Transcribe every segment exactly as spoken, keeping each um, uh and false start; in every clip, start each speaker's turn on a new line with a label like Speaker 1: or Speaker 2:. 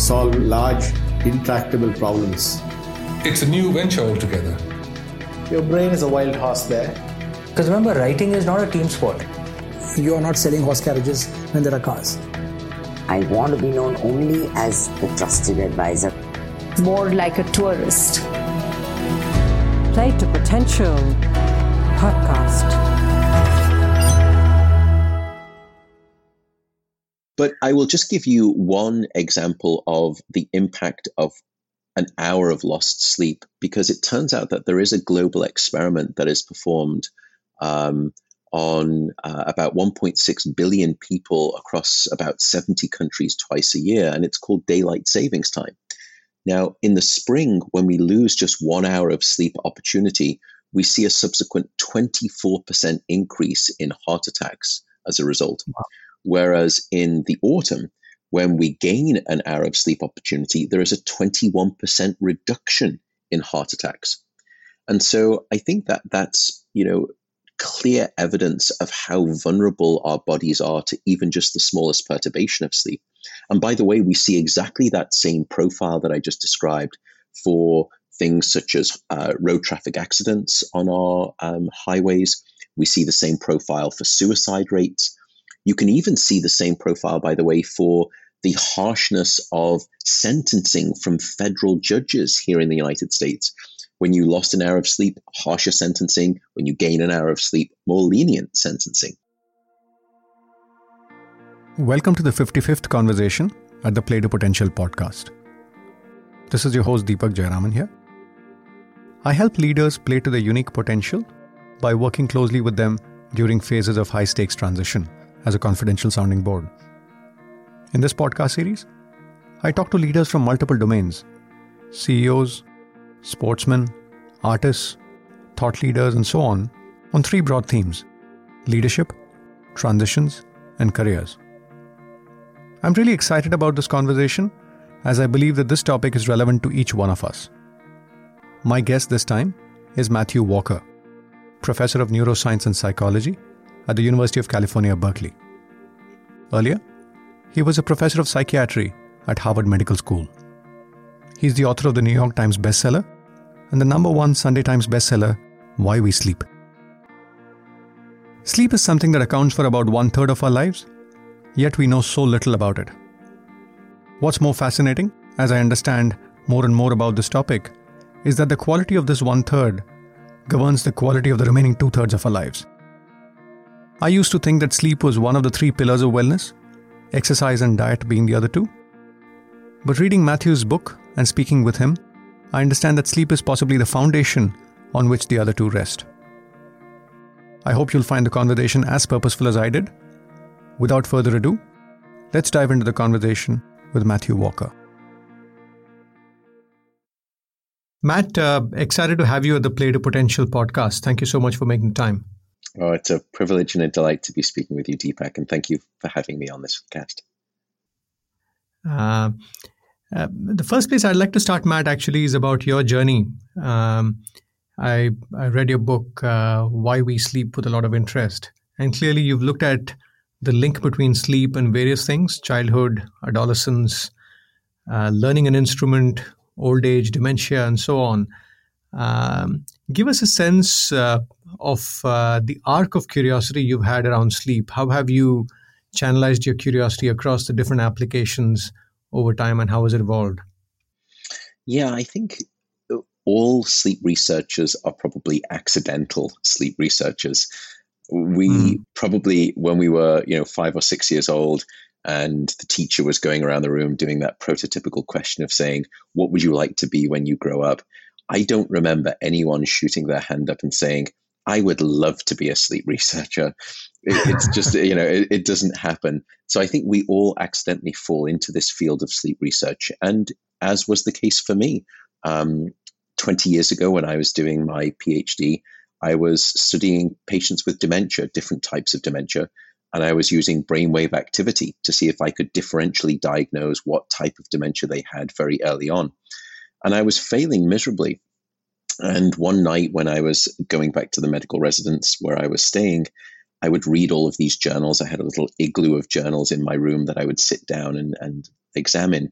Speaker 1: solve large, intractable problems.
Speaker 2: It's a new venture altogether.
Speaker 1: Your brain is a wild horse there.
Speaker 3: Because remember, writing is not a team sport.
Speaker 4: You are not selling horse carriages when there are cars.
Speaker 5: I want to be known only as the trusted advisor.
Speaker 6: More like a tourist.
Speaker 7: Play to Potential podcast.
Speaker 8: But I will just give you one example of the impact of an hour of lost sleep, because it turns out that there is a global experiment that is performed um, on uh, about one point six billion people across about seventy countries twice a year, and it's called daylight savings time. Now, in the spring, when we lose just one hour of sleep opportunity, we see a subsequent twenty-four percent increase in heart attacks as a result. Wow. Whereas in the autumn, when we gain an hour of sleep opportunity, there is a twenty-one percent reduction in heart attacks. And so I think that that's, you know, clear evidence of how vulnerable our bodies are to even just the smallest perturbation of sleep. And by the way, we see exactly that same profile that I just described for things such as uh, road traffic accidents on our um, highways. We see the same profile for suicide rates. You can even see the same profile, by the way, for the harshness of sentencing from federal judges here in the United States. When you lost an hour of sleep, harsher sentencing. When you gain an hour of sleep, more lenient sentencing.
Speaker 9: Welcome to the fifty-fifth conversation at the Play to Potential podcast. This is your host Deepak Jayaraman here. I help leaders play to their unique potential by working closely with them during phases of high-stakes transition as a confidential sounding board. In this podcast series, I talk to leaders from multiple domains, C E Os, sportsmen, artists, thought leaders, and so on, on three broad themes: leadership, transitions, and careers. I'm really excited about this conversation as I believe that this topic is relevant to each one of us. My guest this time is Matthew Walker, Professor of Neuroscience and Psychology at the University of California, Berkeley. Earlier, he was a professor of psychiatry at Harvard Medical School. He's the author of the New York Times bestseller and the number one Sunday Times bestseller, Why We Sleep. Sleep is something that accounts for about one third of our lives, yet we know so little about it. What's more fascinating, as I understand more and more about this topic, is that the quality of this one third governs the quality of the remaining two thirds of our lives. I used to think that sleep was one of the three pillars of wellness, exercise and diet being the other two. But reading Matthew's book and speaking with him, I understand that sleep is possibly the foundation on which the other two rest. I hope you'll find the conversation as purposeful as I did. Without further ado, let's dive into the conversation with Matthew Walker. Matt, uh, excited to have you at the Play to Potential podcast. Thank you so much for making time.
Speaker 8: Oh, it's a privilege and a delight to be speaking with you, Deepak, and thank you for having me on this cast.
Speaker 9: Uh, uh, the first place I'd like to start, Matt, actually is about your journey. Um, I, I read your book, uh, Why We Sleep, with a lot of interest. And clearly you've looked at the link between sleep and various things: childhood, adolescence, uh, learning an instrument, old age, dementia, and so on. Um, give us a sense uh, of uh, the arc of curiosity you've had around sleep. How have you channelized your curiosity across the different applications over time, and how has it evolved?
Speaker 8: Yeah, I think all sleep researchers are probably accidental sleep researchers. We mm. probably, when we were, you know, five or six years old, and the teacher was going around the room doing that prototypical question of saying, what would you like to be when you grow up? I don't remember anyone shooting their hand up and saying, I would love to be a sleep researcher. It, it's just, you know, it, it doesn't happen. So I think we all accidentally fall into this field of sleep research. And as was the case for me, um, twenty years ago when I was doing my PhD, I was studying patients with dementia, different types of dementia. And I was using brainwave activity to see if I could differentially diagnose what type of dementia they had very early on. And I was failing miserably. And one night when I was going back to the medical residence where I was staying, I would read all of these journals. I had a little igloo of journals in my room that I would sit down and, and examine.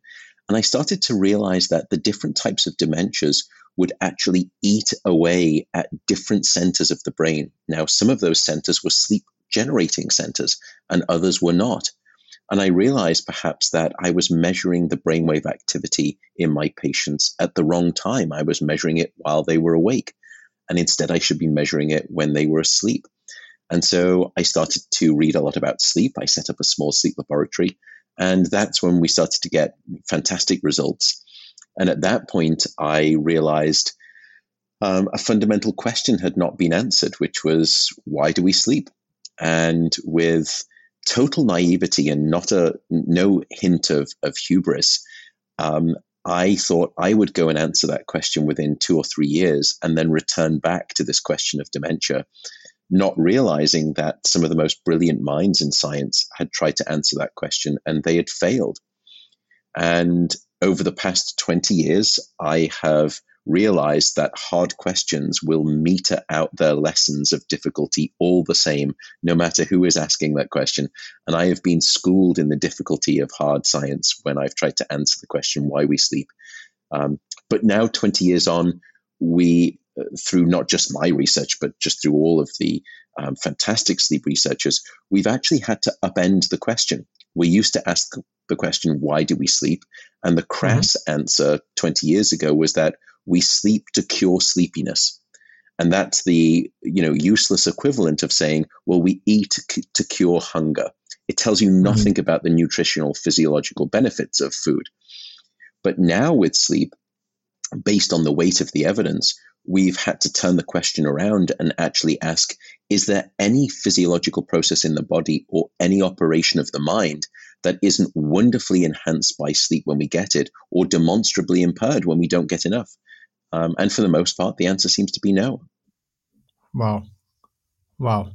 Speaker 8: And I started to realize that the different types of dementias would actually eat away at different centers of the brain. Now, some of those centers were sleep generating centers and others were not. And I realized perhaps that I was measuring the brainwave activity in my patients at the wrong time. I was measuring it while they were awake. And instead, I should be measuring it when they were asleep. And so I started to read a lot about sleep. I set up a small sleep laboratory. And that's when we started to get fantastic results. And at that point, I realized um, a fundamental question had not been answered, which was, why do we sleep? And with total naivety and not a no hint of, of hubris, um, I thought I would go and answer that question within two or three years and then return back to this question of dementia, not realizing that some of the most brilliant minds in science had tried to answer that question and they had failed. And over the past twenty years, I have realized that hard questions will meter out their lessons of difficulty all the same, no matter who is asking that question. And I have been schooled in the difficulty of hard science when I've tried to answer the question why we sleep. Um, but now, twenty years on, we, uh, through not just my research, but just through all of the um, fantastic sleep researchers, we've actually had to upend the question. We used to ask the question, why do we sleep? And the crass mm-hmm. answer twenty years ago was that we sleep to cure sleepiness. And that's the, you know, useless equivalent of saying, well, we eat c- to cure hunger. It tells you nothing mm-hmm. about the nutritional physiological benefits of food. But now with sleep, based on the weight of the evidence, we've had to turn the question around and actually ask, is there any physiological process in the body or any operation of the mind that isn't wonderfully enhanced by sleep when we get it, or demonstrably impaired when we don't get enough? Um, and for the most part, the answer seems to be no.
Speaker 9: Wow. Wow.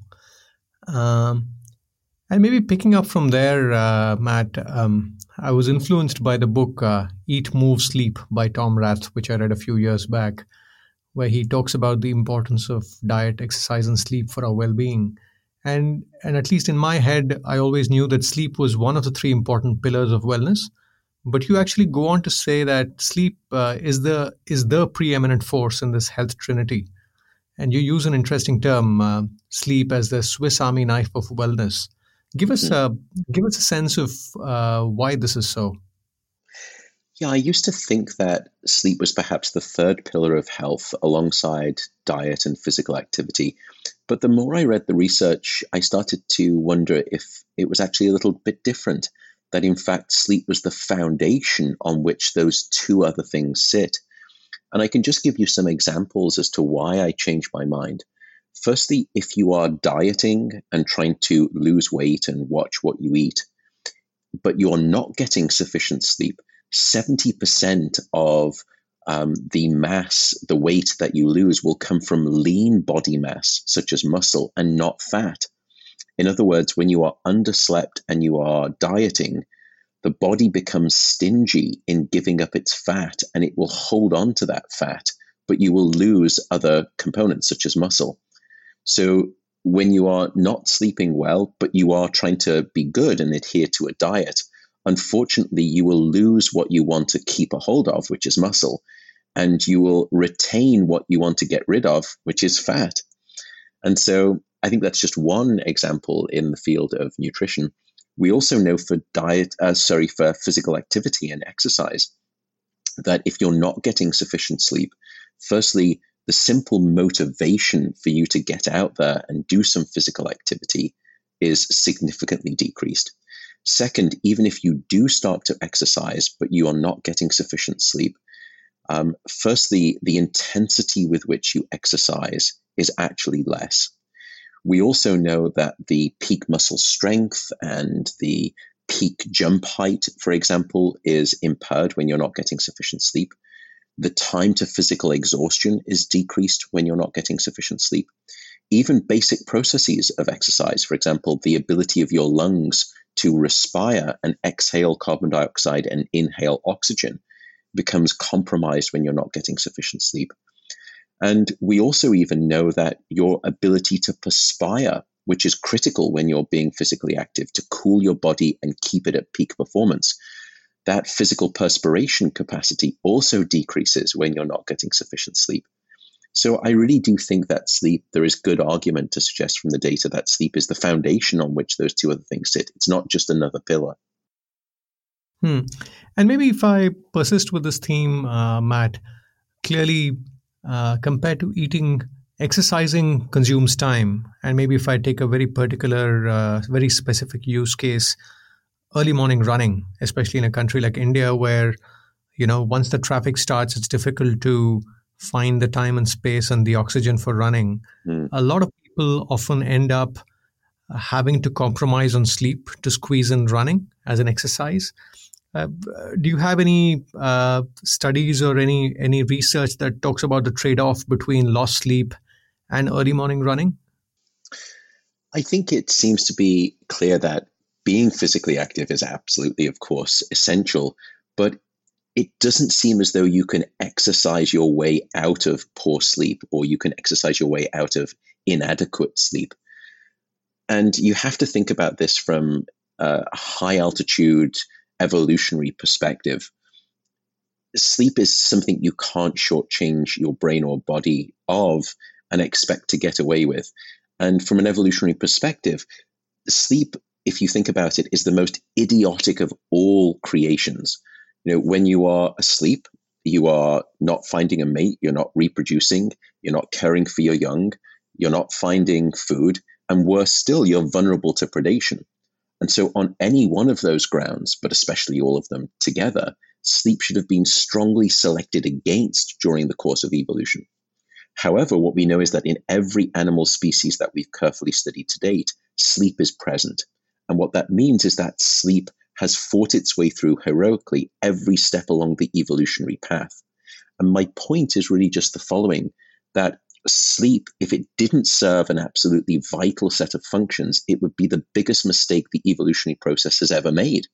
Speaker 9: Um, and maybe picking up from there, uh, Matt, um, I was influenced by the book uh, Eat, Move, Sleep by Tom Rath, which I read a few years back, where he talks about the importance of diet, exercise, and sleep for our well-being. And and at least in my head, I always knew that sleep was one of the three important pillars of wellness. But you actually go on to say that sleep uh, is the is the preeminent force in this health trinity. And you use an interesting term, uh, sleep, as the Swiss Army knife of wellness. Give us a, give us a sense of uh, why this is so.
Speaker 8: Yeah, I used to think that sleep was perhaps the third pillar of health alongside diet and physical activity. But the more I read the research, I started to wonder if it was actually a little bit different, that in fact sleep was the foundation on which those two other things sit. And I can just give you some examples as to why I changed my mind. Firstly, if you are dieting and trying to lose weight and watch what you eat, but you're not getting sufficient sleep, seventy percent of um, the mass, the weight that you lose will come from lean body mass, such as muscle, and not fat. In other words, when you are underslept and you are dieting, the body becomes stingy in giving up its fat and it will hold on to that fat, but you will lose other components such as muscle. So when you are not sleeping well, but you are trying to be good and adhere to a diet, unfortunately, you will lose what you want to keep a hold of, which is muscle, and you will retain what you want to get rid of, which is fat. And so I think that's just one example in the field of nutrition. We also know for diet, uh, sorry, for physical activity and exercise, that if you're not getting sufficient sleep, firstly, the simple motivation for you to get out there and do some physical activity is significantly decreased. Second, even if you do start to exercise, but you are not getting sufficient sleep, um, firstly, the intensity with which you exercise is actually less. We also know that the peak muscle strength and the peak jump height, for example, is impaired when you're not getting sufficient sleep. The time to physical exhaustion is decreased when you're not getting sufficient sleep. Even basic processes of exercise, for example, the ability of your lungs to respire and exhale carbon dioxide and inhale oxygen, becomes compromised when you're not getting sufficient sleep. And we also even know that your ability to perspire, which is critical when you're being physically active, to cool your body and keep it at peak performance, that physical perspiration capacity also decreases when you're not getting sufficient sleep. So I really do think that sleep, there is good argument to suggest from the data that sleep is the foundation on which those two other things sit. It's not just another pillar.
Speaker 9: Hmm. And maybe if I persist with this theme, uh, Matt, clearly uh, compared to eating, exercising consumes time. And maybe if I take a very particular, uh, very specific use case, early morning running, especially in a country like India where, you know, once the traffic starts, it's difficult to find the time and space and the oxygen for running. Mm. A lot of people often end up having to compromise on sleep to squeeze in running as an exercise. Uh, do you have any uh, studies or any any research that talks about the trade-off between lost sleep and early morning running?
Speaker 8: I think it seems to be clear that being physically active is absolutely, of course, essential, but it doesn't seem as though you can exercise your way out of poor sleep or you can exercise your way out of inadequate sleep. And you have to think about this from a high altitude evolutionary perspective. Sleep is something you can't shortchange your brain or body of and expect to get away with. And from an evolutionary perspective, sleep, if you think about it, is the most idiotic of all creations. You know, when you are asleep, you are not finding a mate, you're not reproducing, you're not caring for your young, you're not finding food, and worse still, you're vulnerable to predation. And so on any one of those grounds, but especially all of them together, sleep should have been strongly selected against during the course of evolution. However, what we know is that in every animal species that we've carefully studied to date, sleep is present. And what that means is that sleep has fought its way through heroically every step along the evolutionary path. And my point is really just the following, that sleep, if it didn't serve an absolutely vital set of functions, it would be the biggest mistake the evolutionary process has ever made.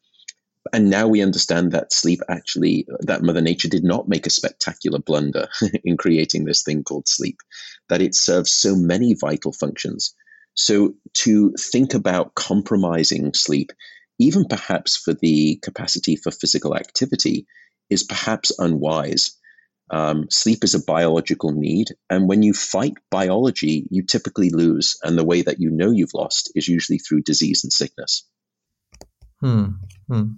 Speaker 8: And now we understand that sleep actually, that Mother Nature did not make a spectacular blunder in creating this thing called sleep, that it serves so many vital functions. So to think about compromising sleep, even perhaps for the capacity for physical activity, is perhaps unwise. Um, sleep is a biological need, and when you fight biology, you typically lose. And the way that you know you've lost is usually through disease and sickness.
Speaker 9: Hmm. Hmm.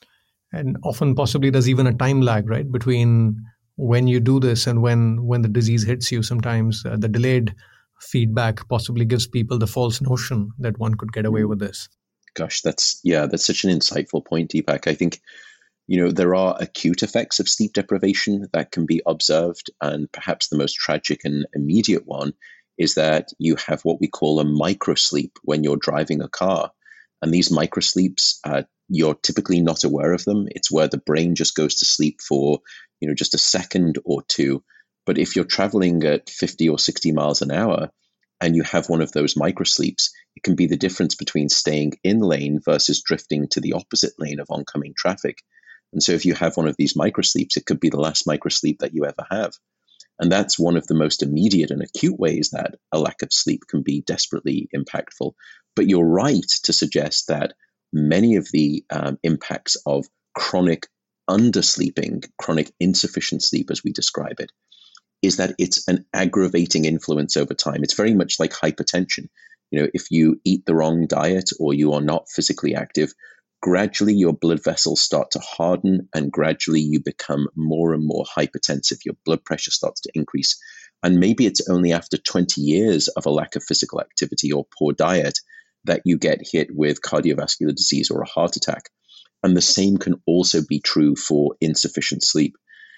Speaker 9: And often, possibly, there's even a time lag, right, between when you do this and when when the disease hits you. Sometimes uh, the delayed feedback possibly gives people the false notion that one could get away with this.
Speaker 8: Gosh, that's, yeah, that's such an insightful point, Deepak. I think, you know, there are acute effects of sleep deprivation that can be observed. And perhaps the most tragic and immediate one is that you have what we call a microsleep when you're driving a car. And these microsleeps, uh, you're typically not aware of them. It's where the brain just goes to sleep for, you know, just a second or two. But if you're traveling at fifty or sixty miles an hour and you have one of those microsleeps, it can be the difference between staying in lane versus drifting to the opposite lane of oncoming traffic. And so if you have one of these microsleeps, it could be the last microsleep that you ever have. And that's one of the most immediate and acute ways that a lack of sleep can be desperately impactful. But you're right to suggest that many of the um, impacts of chronic undersleeping, chronic insufficient sleep, as we describe it, is that it's an aggravating influence over time. It's very much like hypertension. You know, if you eat the wrong diet or you are not physically active, gradually your blood vessels start to harden and gradually you become more and more hypertensive. Your blood pressure starts to increase. And maybe it's only after twenty years of a lack of physical activity or poor diet that you get hit with cardiovascular disease or a heart attack. And the same can also be true for insufficient sleep.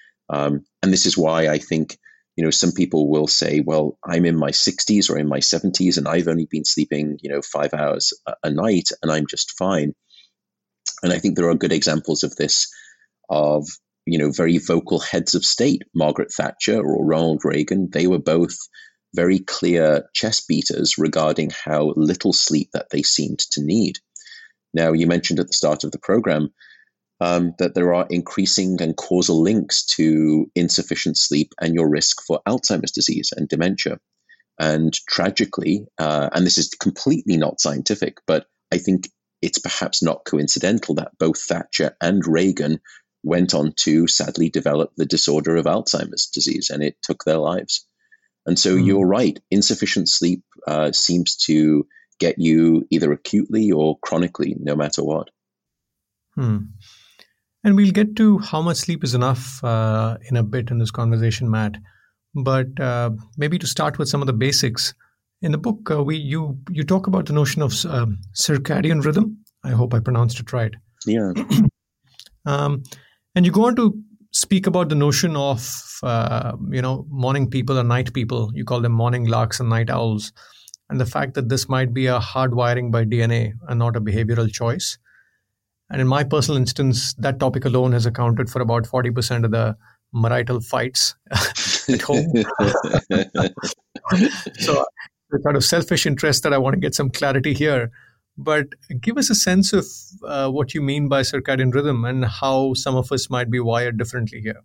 Speaker 8: Um, and this is why I think, you know, some people will say, well, I'm in my sixties or in my seventies and I've only been sleeping, you know, five hours a, a night and I'm just fine. And I think there are good examples of this, of, you know, very vocal heads of state, Margaret Thatcher or Ronald Reagan. They were both very clear chest beaters regarding how little sleep that they seemed to need. Now, you mentioned at the start of the program um, that there are increasing and causal links to insufficient sleep and your risk for Alzheimer's disease and dementia. And tragically, uh, and this is completely not scientific, but I think it's perhaps not coincidental that both Thatcher and Reagan went on to sadly develop the disorder of Alzheimer's disease, and it took their lives. And so mm. you're right, insufficient sleep uh, seems to get you either acutely or chronically, no matter what.
Speaker 9: Hmm. And we'll get to how much sleep is enough uh, in a bit in this conversation, Matt. But uh, maybe to start with some of the basics. In the book, uh, we you you talk about the notion of um, circadian rhythm. I hope I pronounced it right.
Speaker 8: Yeah.
Speaker 9: um, and you go on to speak about the notion of, uh, you know, morning people or night people. You call them morning larks and night owls. And the fact that this might be a hardwiring by D N A and not a behavioral choice. And in my personal instance, that topic alone has accounted for about forty percent of the marital fights at home. So the kind of selfish interest that I want to get some clarity here. But give us a sense of uh, what you mean by circadian rhythm and how some of us might be wired differently here.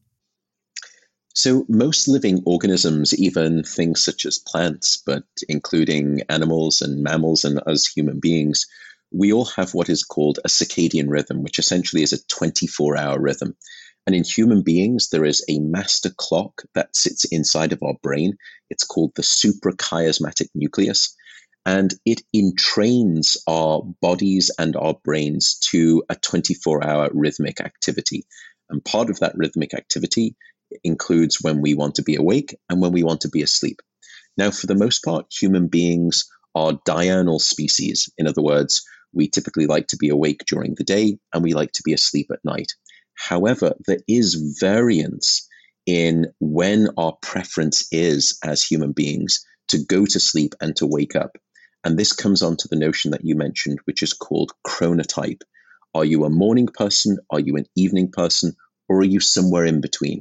Speaker 8: So most living organisms, even things such as plants, but including animals and mammals and us human beings, we all have what is called a circadian rhythm, which essentially is a twenty-four hour rhythm. And in human beings, there is a master clock that sits inside of our brain. It's called the suprachiasmatic nucleus. And it entrains our bodies and our brains to a twenty-four hour rhythmic activity. And part of that rhythmic activity includes when we want to be awake and when we want to be asleep. Now, for the most part, human beings are diurnal species. In other words, we typically like to be awake during the day and we like to be asleep at night. However, there is variance in when our preference is as human beings to go to sleep and to wake up. And this comes on to the notion that you mentioned, which is called chronotype. Are you a morning person? Are you an evening person? Or are you somewhere in between?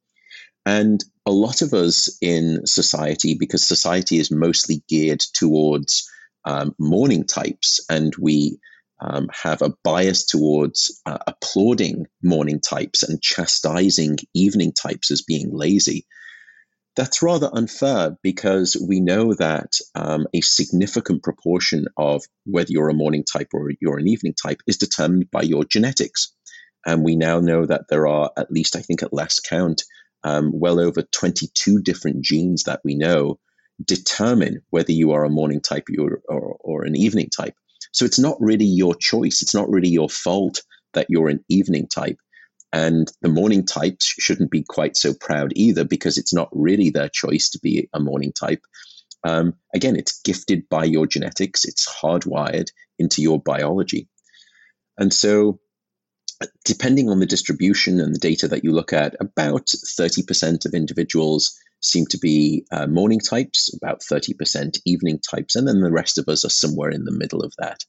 Speaker 8: And a lot of us in society, because society is mostly geared towards um, morning types, and we um, have a bias towards uh, applauding morning types and chastising evening types as being lazy. That's rather unfair, because we know that um, a significant proportion of whether you're a morning type or you're an evening type is determined by your genetics. And we now know that there are, at least I think at last count, Um, well over twenty-two different genes that we know determine whether you are a morning type or, or, or an evening type. So it's not really your choice. It's not really your fault that you're an evening type. And the morning types shouldn't be quite so proud either, because it's not really their choice to be a morning type. Um, again, it's gifted by your genetics. It's hardwired into your biology. And so depending on the distribution and the data that you look at, about thirty percent of individuals seem to be uh, morning types, about thirty percent evening types, and then the rest of us are somewhere in the middle of that.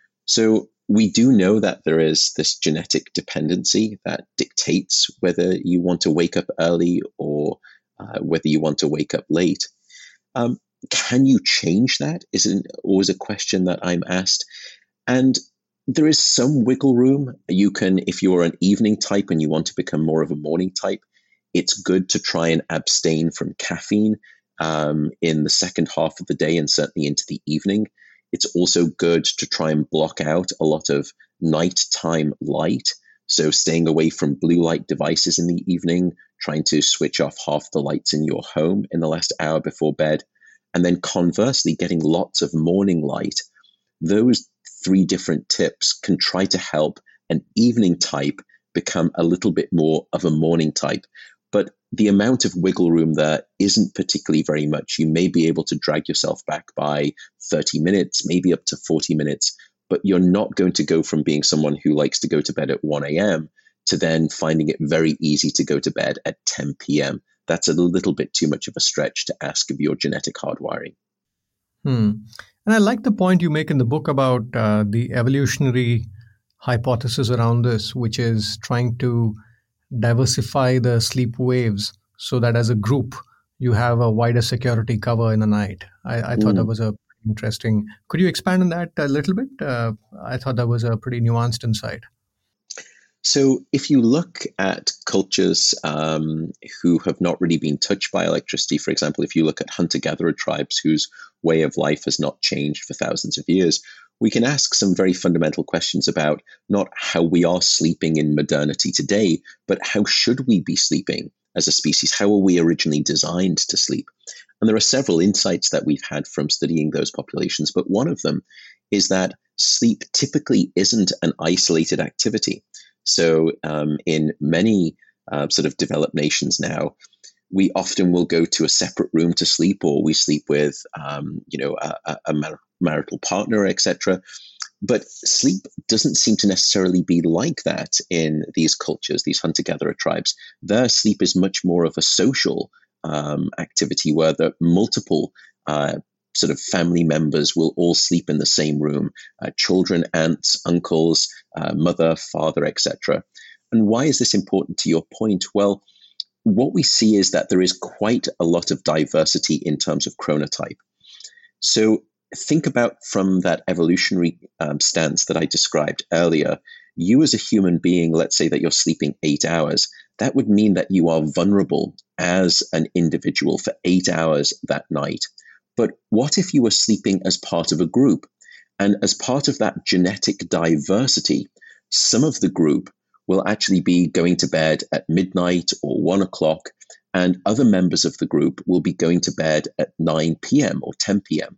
Speaker 8: So we do know that there is this genetic dependency that dictates whether you want to wake up early or uh, whether you want to wake up late. Um, can you change that? Is it always a question that I'm asked. And there is some wiggle room. You can, if you're an evening type and you want to become more of a morning type, it's good to try and abstain from caffeine um, in the second half of the day and certainly into the evening. It's also good to try and block out a lot of nighttime light. So staying away from blue light devices in the evening, trying to switch off half the lights in your home in the last hour before bed, and then conversely getting lots of morning light. Those three different tips can try to help an evening type become a little bit more of a morning type. But the amount of wiggle room there isn't particularly very much. You may be able to drag yourself back by thirty minutes, maybe up to forty minutes, but you're not going to go from being someone who likes to go to bed at one a.m. to then finding it very easy to go to bed at ten p.m. That's a little bit too much of a stretch to ask of your genetic hardwiring.
Speaker 9: Hmm. And I like the point you make in the book about uh, the evolutionary hypothesis around this, which is trying to diversify the sleep waves so that as a group, you have a wider security cover in the night. I, I thought mm. that was a interesting. Could you expand on that a little bit? Uh, I thought that was a pretty nuanced insight.
Speaker 8: So if you look at cultures um, who have not really been touched by electricity, for example, if you look at hunter-gatherer tribes whose way of life has not changed for thousands of years, we can ask some very fundamental questions about not how we are sleeping in modernity today, but how should we be sleeping as a species? How are we originally designed to sleep? And there are several insights that we've had from studying those populations, but one of them is that sleep typically isn't an isolated activity. So um, in many uh, sort of developed nations now, we often will go to a separate room to sleep, or we sleep with, um, you know, a, a mar- marital partner, et cetera. But sleep doesn't seem to necessarily be like that in these cultures, these hunter-gatherer tribes. Their sleep is much more of a social um, activity where the multiple uh, sort of family members will all sleep in the same room, uh, children, aunts, uncles, uh, mother, father, et cetera. And why is this important to your point? Well, what we see is that there is quite a lot of diversity in terms of chronotype. So think about from that evolutionary um, stance that I described earlier, you as a human being, let's say that you're sleeping eight hours, that would mean that you are vulnerable as an individual for eight hours that night. But what if you were sleeping as part of a group? And as part of that genetic diversity, some of the group will actually be going to bed at midnight or one o'clock, and other members of the group will be going to bed at nine p.m. or ten p.m.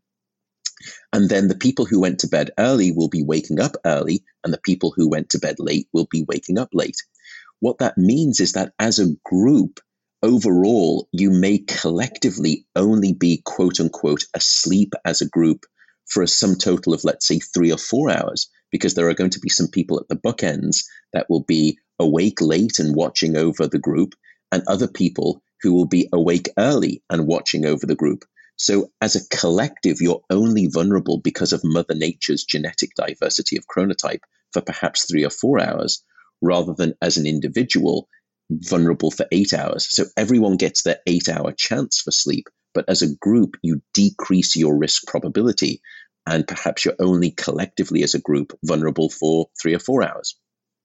Speaker 8: And then the people who went to bed early will be waking up early, and the people who went to bed late will be waking up late. What that means is that as a group, overall, you may collectively only be, quote unquote, asleep as a group for a sum total of, let's say, three or four hours, because there are going to be some people at the bookends that will be awake late and watching over the group, and other people who will be awake early and watching over the group. So as a collective, you're only vulnerable because of Mother Nature's genetic diversity of chronotype for perhaps three or four hours, rather than as an individual vulnerable for eight hours. So everyone gets their eight hour chance for sleep, but as a group, you decrease your risk probability, and perhaps you're only collectively as a group vulnerable for three or four hours.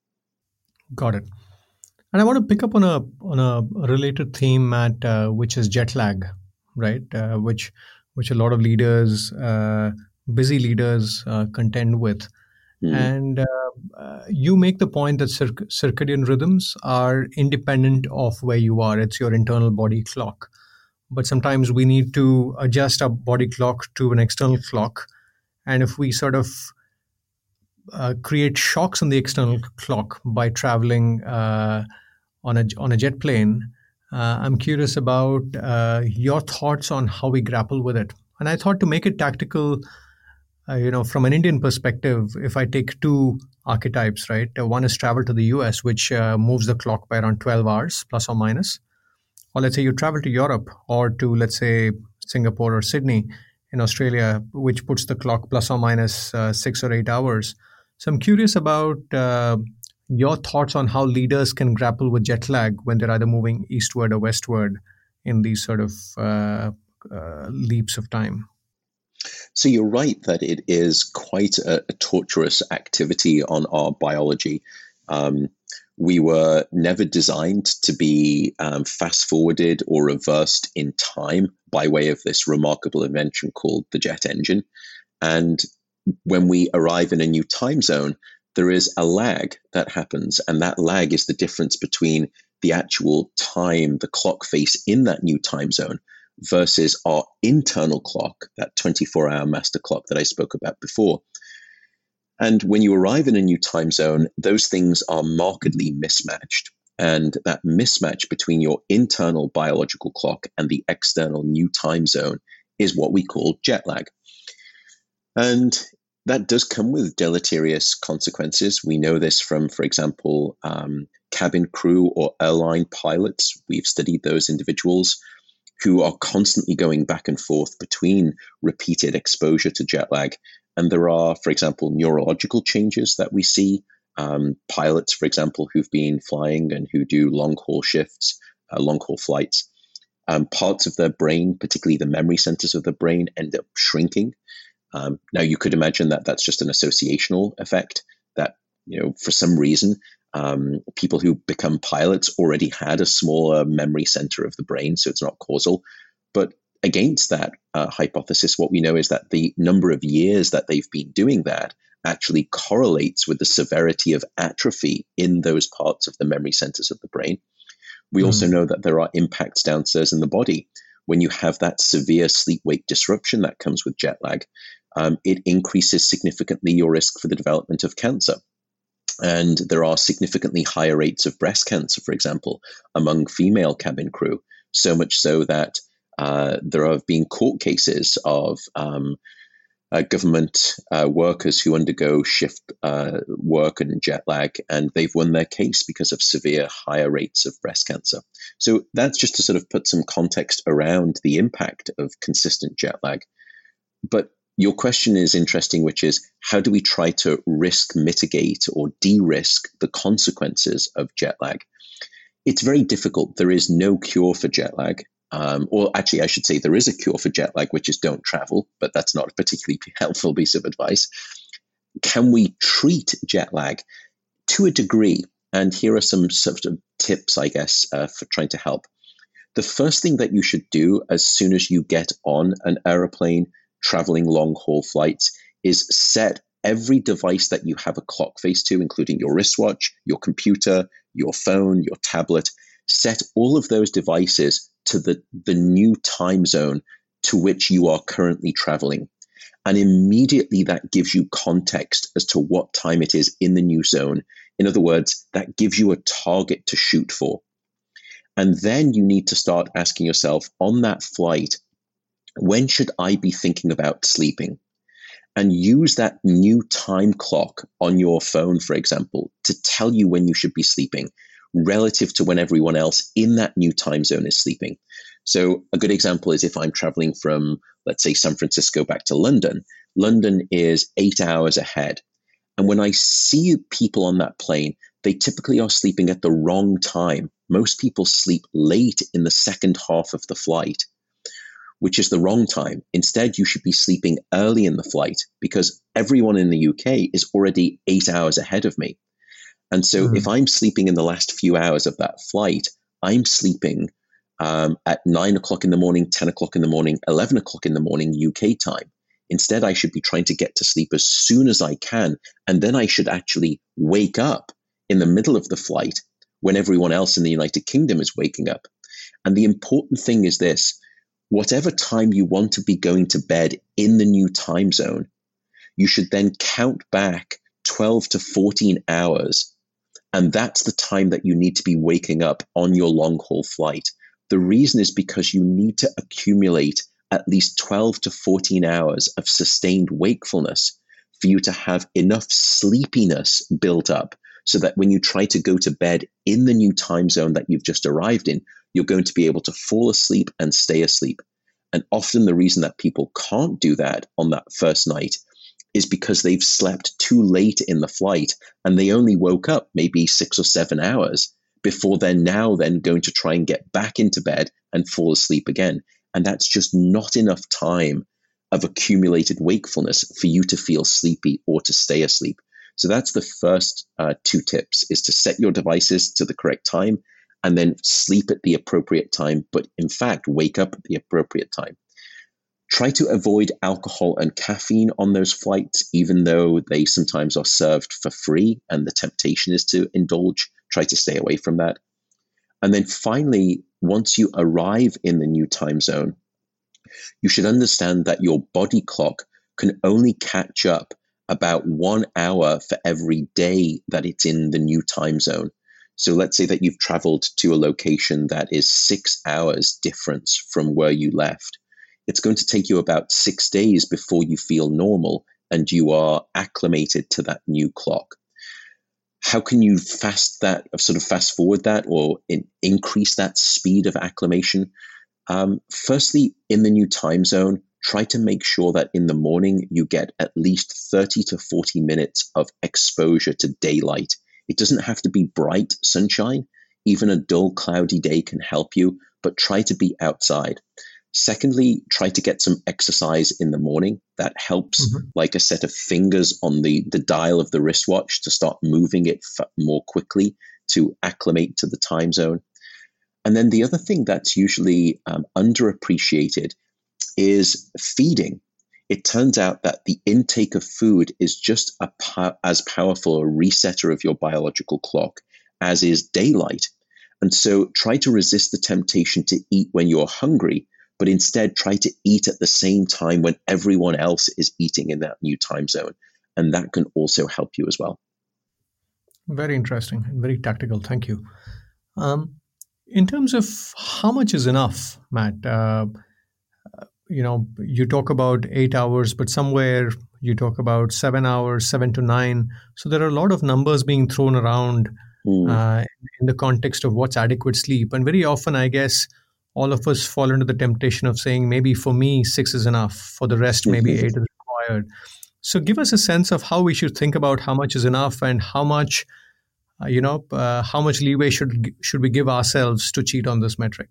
Speaker 9: Got it. And I want to pick up on a on a related theme, Matt, uh, which is jet lag, right? Uh, which which a lot of leaders, uh, busy leaders, uh, contend with. Mm. And uh, uh, you make the point that circ- circadian rhythms are independent of where you are. It's your internal body clock. But sometimes we need to adjust our body clock to an external clock. And if we sort of uh, create shocks on the external clock by traveling uh, on a on a jet plane, uh, I'm curious about uh, your thoughts on how we grapple with it. And I thought to make it tactical, uh, you know, from an Indian perspective, if I take two archetypes, right? Uh, one is travel to the U S, which uh, moves the clock by around twelve hours, plus or minus. Or let's say you travel to Europe, or to, let's say, Singapore or Sydney in Australia, which puts the clock plus or minus uh, six or eight hours. So I'm curious about uh, your thoughts on how leaders can grapple with jet lag when they're either moving eastward or westward in these sort of uh, uh, leaps of time.
Speaker 8: So you're right that it is quite a, a torturous activity on our biology. Um, we were never designed to be um, fast-forwarded or reversed in time by way of this remarkable invention called the jet engine. And when we arrive in a new time zone, there is a lag that happens. And that lag is the difference between the actual time, the clock face in that new time zone, versus our internal clock, that twenty-four hour master clock that I spoke about before. And when you arrive in a new time zone, those things are markedly mismatched. And that mismatch between your internal biological clock and the external new time zone is what we call jet lag. And that does come with deleterious consequences. We know this from, for example, um, cabin crew or airline pilots. We've studied those individuals who are constantly going back and forth between repeated exposure to jet lag. And there are, for example, neurological changes that we see. Um, pilots, for example, who've been flying and who do long-haul shifts, uh, long-haul flights, um, parts of their brain, particularly the memory centers of the brain, end up shrinking. Um, now, you could imagine that that's just an associational effect, that you know, for some reason, um, people who become pilots already had a smaller memory center of the brain, so it's not causal. But against that uh, hypothesis, what we know is that the number of years that they've been doing that actually correlates with the severity of atrophy in those parts of the memory centers of the brain. We mm. also know that there are impacts downstairs in the body. When you have that severe sleep-wake disruption that comes with jet lag, um, it increases significantly your risk for the development of cancer. And there are significantly higher rates of breast cancer, for example, among female cabin crew, so much so that uh, there have been court cases of um, uh, government uh, workers who undergo shift uh, work and jet lag, and they've won their case because of severe higher rates of breast cancer. So that's just to sort of put some context around the impact of consistent jet lag. But your question is interesting, which is, how do we try to risk mitigate or de-risk the consequences of jet lag? It's very difficult. There is no cure for jet lag. Um, or actually, I should say there is a cure for jet lag, which is don't travel, but that's not a particularly helpful piece of advice. Can we treat jet lag? To a degree, and here are some sort of tips, I guess, uh, for trying to help. The first thing that you should do as soon as you get on an aeroplane traveling long-haul flights is set every device that you have a clock face to, including your wristwatch, your computer, your phone, your tablet. Set all of those devices to the, the new time zone to which you are currently traveling. And immediately that gives you context as to what time it is in the new zone. In other words, that gives you a target to shoot for. And then you need to start asking yourself on that flight, when should I be thinking about sleeping? And use that new time clock on your phone, for example, to tell you when you should be sleeping relative to when everyone else in that new time zone is sleeping. So a good example is if I'm traveling from, let's say, San Francisco back to London. London is eight hours ahead. And when I see people on that plane, they typically are sleeping at the wrong time. Most people sleep late in the second half of the flight, which is the wrong time. Instead, you should be sleeping early in the flight because everyone in the U K is already eight hours ahead of me. And so mm. if I'm sleeping in the last few hours of that flight, I'm sleeping um, at nine o'clock in the morning, ten o'clock in the morning, eleven o'clock in the morning U K time. Instead, I should be trying to get to sleep as soon as I can. And then I should actually wake up in the middle of the flight when everyone else in the United Kingdom is waking up. And the important thing is this: whatever time you want to be going to bed in the new time zone, you should then count back twelve to fourteen hours. And that's the time that you need to be waking up on your long haul flight. The reason is because you need to accumulate at least twelve to fourteen hours of sustained wakefulness for you to have enough sleepiness built up so that when you try to go to bed in the new time zone that you've just arrived in, you're going to be able to fall asleep and stay asleep. And often the reason that people can't do that on that first night is because they've slept too late in the flight and they only woke up maybe six or seven hours before they're now then going to try and get back into bed and fall asleep again. And that's just not enough time of accumulated wakefulness for you to feel sleepy or to stay asleep. So that's the first uh, two tips, is to set your devices to the correct time and then sleep at the appropriate time, but in fact, wake up at the appropriate time. Try to avoid alcohol and caffeine on those flights, even though they sometimes are served for free and the temptation is to indulge. Try to stay away from that. And then finally, once you arrive in the new time zone, you should understand that your body clock can only catch up about one hour for every day that it's in the new time zone. So let's say that you've traveled to a location that is six hours difference from where you left. It's going to take you about six days before you feel normal and you are acclimated to that new clock. How can you fast that, sort of fast forward that or in, increase that speed of acclimation? Um, firstly, in the new time zone, try to make sure that in the morning you get at least thirty to forty minutes of exposure to daylight. It doesn't have to be bright sunshine. Even a dull, cloudy day can help you, but try to be outside. Secondly, try to get some exercise in the morning. That helps, mm-hmm. like a set of fingers on the, the dial of the wristwatch to start moving it f- more quickly to acclimate to the time zone. And then the other thing that's usually um, underappreciated is feeding. It turns out that the intake of food is just a po- as powerful a resetter of your biological clock as is daylight. And so try to resist the temptation to eat when you're hungry, but instead try to eat at the same time when everyone else is eating in that new time zone. And that can also help you as well.
Speaker 9: Very interesting and very tactical. Thank you. Um, in terms of how much is enough, Matt, uh, you know, you talk about eight hours, but somewhere you talk about seven hours, seven to nine. So there are a lot of numbers being thrown around mm. uh, in the context of what's adequate sleep. And very often, I guess, all of us fall into the temptation of saying, maybe for me, six is enough. For the rest, maybe eight is required. So give us a sense of how we should think about how much is enough and how much, uh, you know, uh, how much leeway should should we give ourselves to cheat on this metric?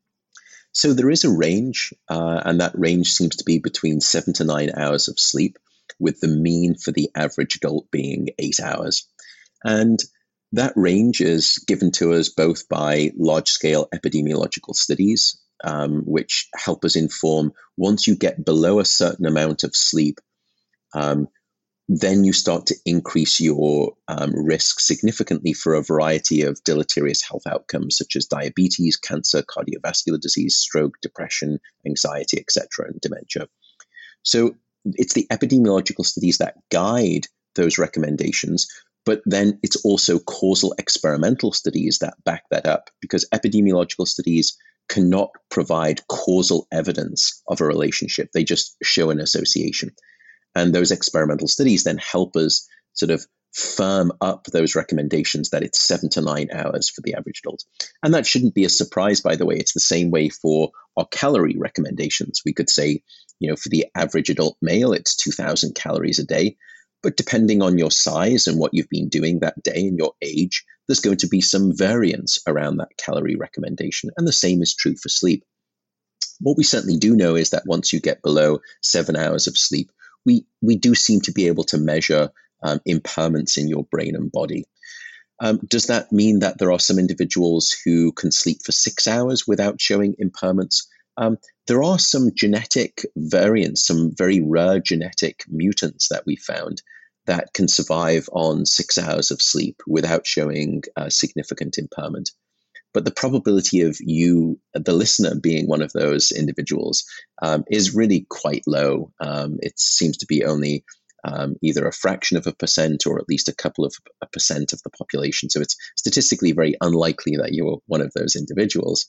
Speaker 8: So there is a range, uh, and that range seems to be between seven to nine hours of sleep, with the mean for the average adult being eight hours. And that range is given to us both by large-scale epidemiological studies, um, which help us inform once you get below a certain amount of sleep, um, then you start to increase your um, risk significantly for a variety of deleterious health outcomes, such as diabetes, cancer, cardiovascular disease, stroke, depression, anxiety, et cetera, and dementia. So it's the epidemiological studies that guide those recommendations, but then it's also causal experimental studies that back that up, because epidemiological studies cannot provide causal evidence of a relationship. They just show an association. And those experimental studies then help us sort of firm up those recommendations that it's seven to nine hours for the average adult. And that shouldn't be a surprise, by the way. It's the same way for our calorie recommendations. We could say, you know, for the average adult male, it's two thousand calories a day. But depending on your size and what you've been doing that day and your age, there's going to be some variance around that calorie recommendation. And the same is true for sleep. What we certainly do know is that once you get below seven hours of sleep, we we do seem to be able to measure um, impairments in your brain and body. Um, does that mean that there are some individuals who can sleep for six hours without showing impairments? Um, there are some genetic variants, some very rare genetic mutants that we found that can survive on six hours of sleep without showing uh, significant impairment. But the probability of you, the listener, being one of those individuals um, is really quite low. Um, it seems to be only um, either a fraction of a percent or at least a couple of a percent of the population. So it's statistically very unlikely that you're one of those individuals.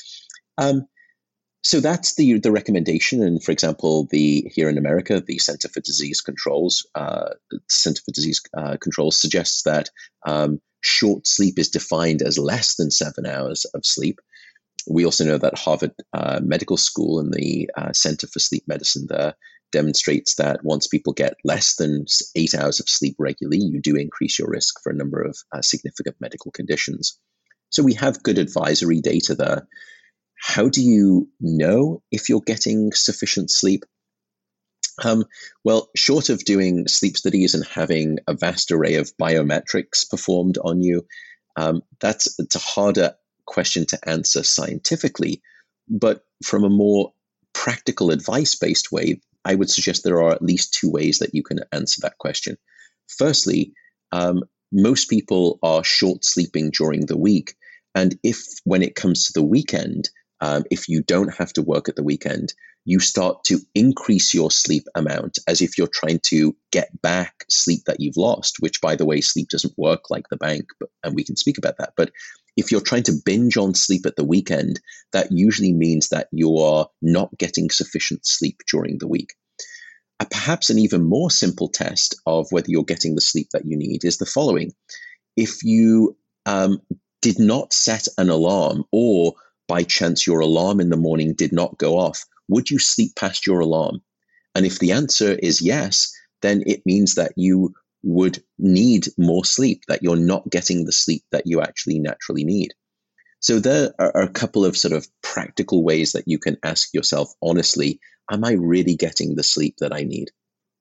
Speaker 8: Um, so that's the the recommendation. And for example, the here in America, the Center for Disease Controls, uh, Center for Disease uh, Control suggests that um, short sleep is defined as less than seven hours of sleep. We also know that Harvard uh, Medical School and the uh, Center for Sleep Medicine there demonstrates that once people get less than eight hours of sleep regularly, you do increase your risk for a number of uh, significant medical conditions. So we have good advisory data there. How do you know if you're getting sufficient sleep? Um, well, short of doing sleep studies and having a vast array of biometrics performed on you, um, that's it's a harder question to answer scientifically. But from a more practical advice-based way, I would suggest there are at least two ways that you can answer that question. Firstly, um, most people are short sleeping during the week. And if when it comes to the weekend, um, if you don't have to work at the weekend, you start to increase your sleep amount as if you're trying to get back sleep that you've lost, which, by the way, sleep doesn't work like the bank, but, and we can speak about that. But if you're trying to binge on sleep at the weekend, that usually means that you are not getting sufficient sleep during the week. Uh, perhaps an even more simple test of whether you're getting the sleep that you need is the following. If you um, did not set an alarm, or by chance your alarm in the morning did not go off, would you sleep past your alarm? And if the answer is yes, then it means that you would need more sleep, that you're not getting the sleep that you actually naturally need. So there are a couple of sort of practical ways that you can ask yourself honestly, am I really getting the sleep that I need?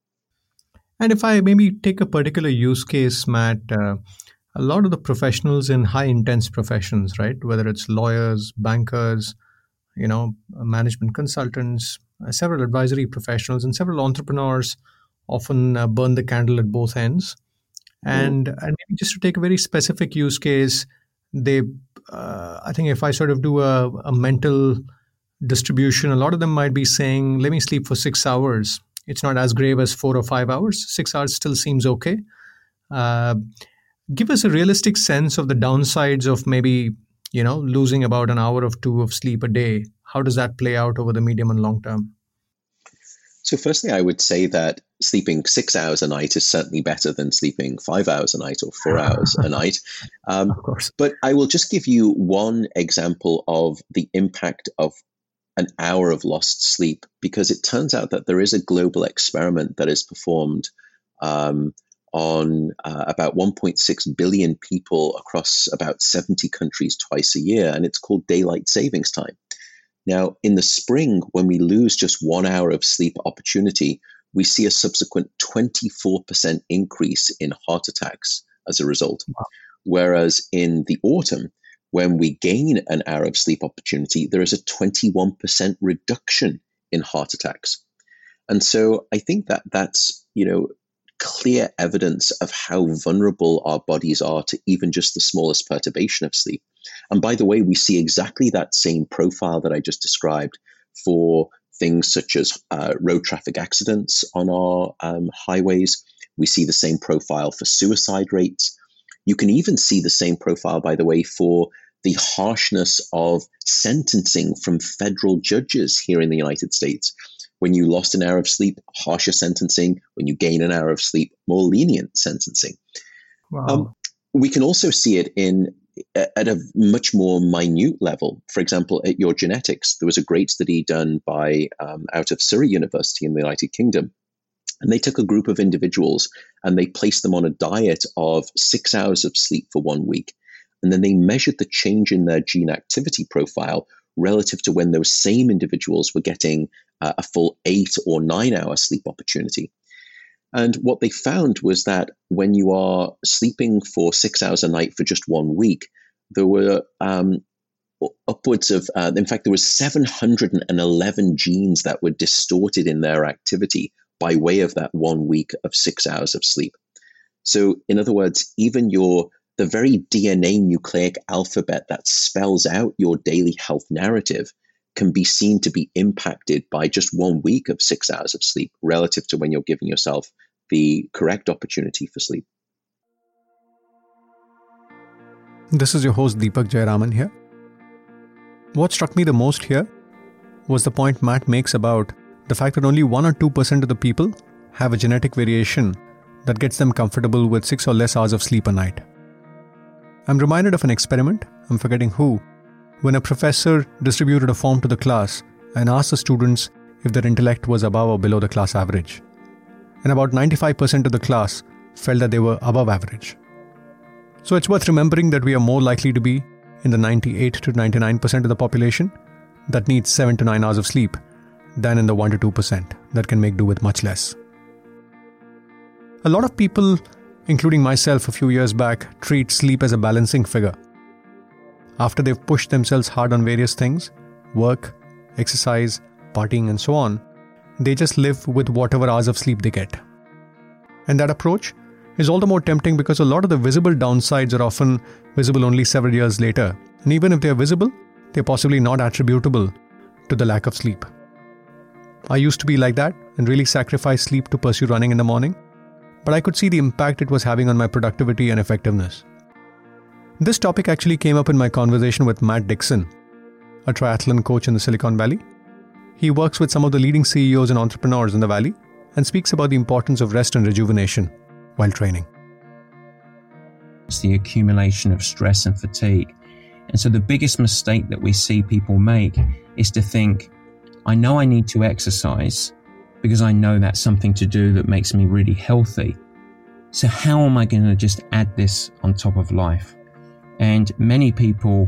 Speaker 9: And if I maybe take a particular use case, Matt, uh, a lot of the professionals in high intense professions, right? Whether it's lawyers, bankers, you know, management consultants, uh, several advisory professionals and several entrepreneurs often uh, burn the candle at both ends. And, mm. and maybe just to take a very specific use case, they, uh, I think if I sort of do a, a mental distribution, a lot of them might be saying, let me sleep for six hours. It's not as grave as four or five hours. Six hours still seems okay. Uh, give us a realistic sense of the downsides of maybe, you know, losing about an hour or two of sleep a day. How does that play out over the medium and long term?
Speaker 8: So firstly, I would say that sleeping six hours a night is certainly better than sleeping five hours a night or four hours a night. Um, of course. But I will just give you one example of the impact of an hour of lost sleep, because it turns out that there is a global experiment that is performed um, on uh, about one point six billion people across about seventy countries twice a year, and it's called daylight savings time. Now, in the spring, when we lose just one hour of sleep opportunity, we see a subsequent twenty-four percent increase in heart attacks as a result. Wow. Whereas in the autumn, when we gain an hour of sleep opportunity, there is a twenty-one percent reduction in heart attacks. And so I think that that's, you know, clear evidence of how vulnerable our bodies are to even just the smallest perturbation of sleep. And by the way, we see exactly that same profile that I just described for things such as uh, road traffic accidents on our um, highways. We see the same profile for suicide rates. You can even see the same profile, by the way, for the harshness of sentencing from federal judges here in the United States. When you lost an hour of sleep, harsher sentencing. When you gain an hour of sleep, more lenient sentencing. Wow. Um, we can also see it in at a much more minute level. For example, at your genetics, there was a great study done by um, out of Surrey University in the United Kingdom. And they took a group of individuals and they placed them on a diet of six hours of sleep for one week. And then they measured the change in their gene activity profile relative to when those same individuals were getting uh, a full eight or nine hour sleep opportunity. And what they found was that when you are sleeping for six hours a night for just one week, there were um, upwards of, uh, in fact, there was seven hundred eleven genes that were distorted in their activity by way of that one week of six hours of sleep. So in other words, even your the very D N A nucleic alphabet that spells out your daily health narrative can be seen to be impacted by just one week of six hours of sleep relative to when you're giving yourself the correct opportunity for sleep.
Speaker 9: This is your host Deepak Jayaraman here. What struck me the most here was the point Matt makes about the fact that only one or two percent of the people have a genetic variation that gets them comfortable with six or less hours of sleep a night. I'm reminded of an experiment, I'm forgetting who, when a professor distributed a form to the class and asked the students if their intellect was above or below the class average. And about ninety-five percent of the class felt that they were above average. So it's worth remembering that we are more likely to be in the ninety-eight to ninety-nine percent of the population that needs seven to nine hours of sleep than in the one to two percent that can make do with much less. A lot of people, including myself a few years back, treat sleep as a balancing figure. After they've pushed themselves hard on various things, work, exercise, partying and so on, they just live with whatever hours of sleep they get. And that approach is all the more tempting because a lot of the visible downsides are often visible only several years later. And even if they're visible, they're possibly not attributable to the lack of sleep. I used to be like that and really sacrifice sleep to pursue running in the morning, but I could see the impact it was having on my productivity and effectiveness. This topic actually came up in my conversation with Matt Dixon, a triathlon coach in the Silicon Valley. He works with some of the leading C E Os and entrepreneurs in the Valley and speaks about the importance of rest and rejuvenation while training.
Speaker 10: It's the accumulation of stress and fatigue. And so the biggest mistake that we see people make is to think, I know I need to exercise because I know that's something to do that makes me really healthy. So how am I going to just add this on top of life? And many people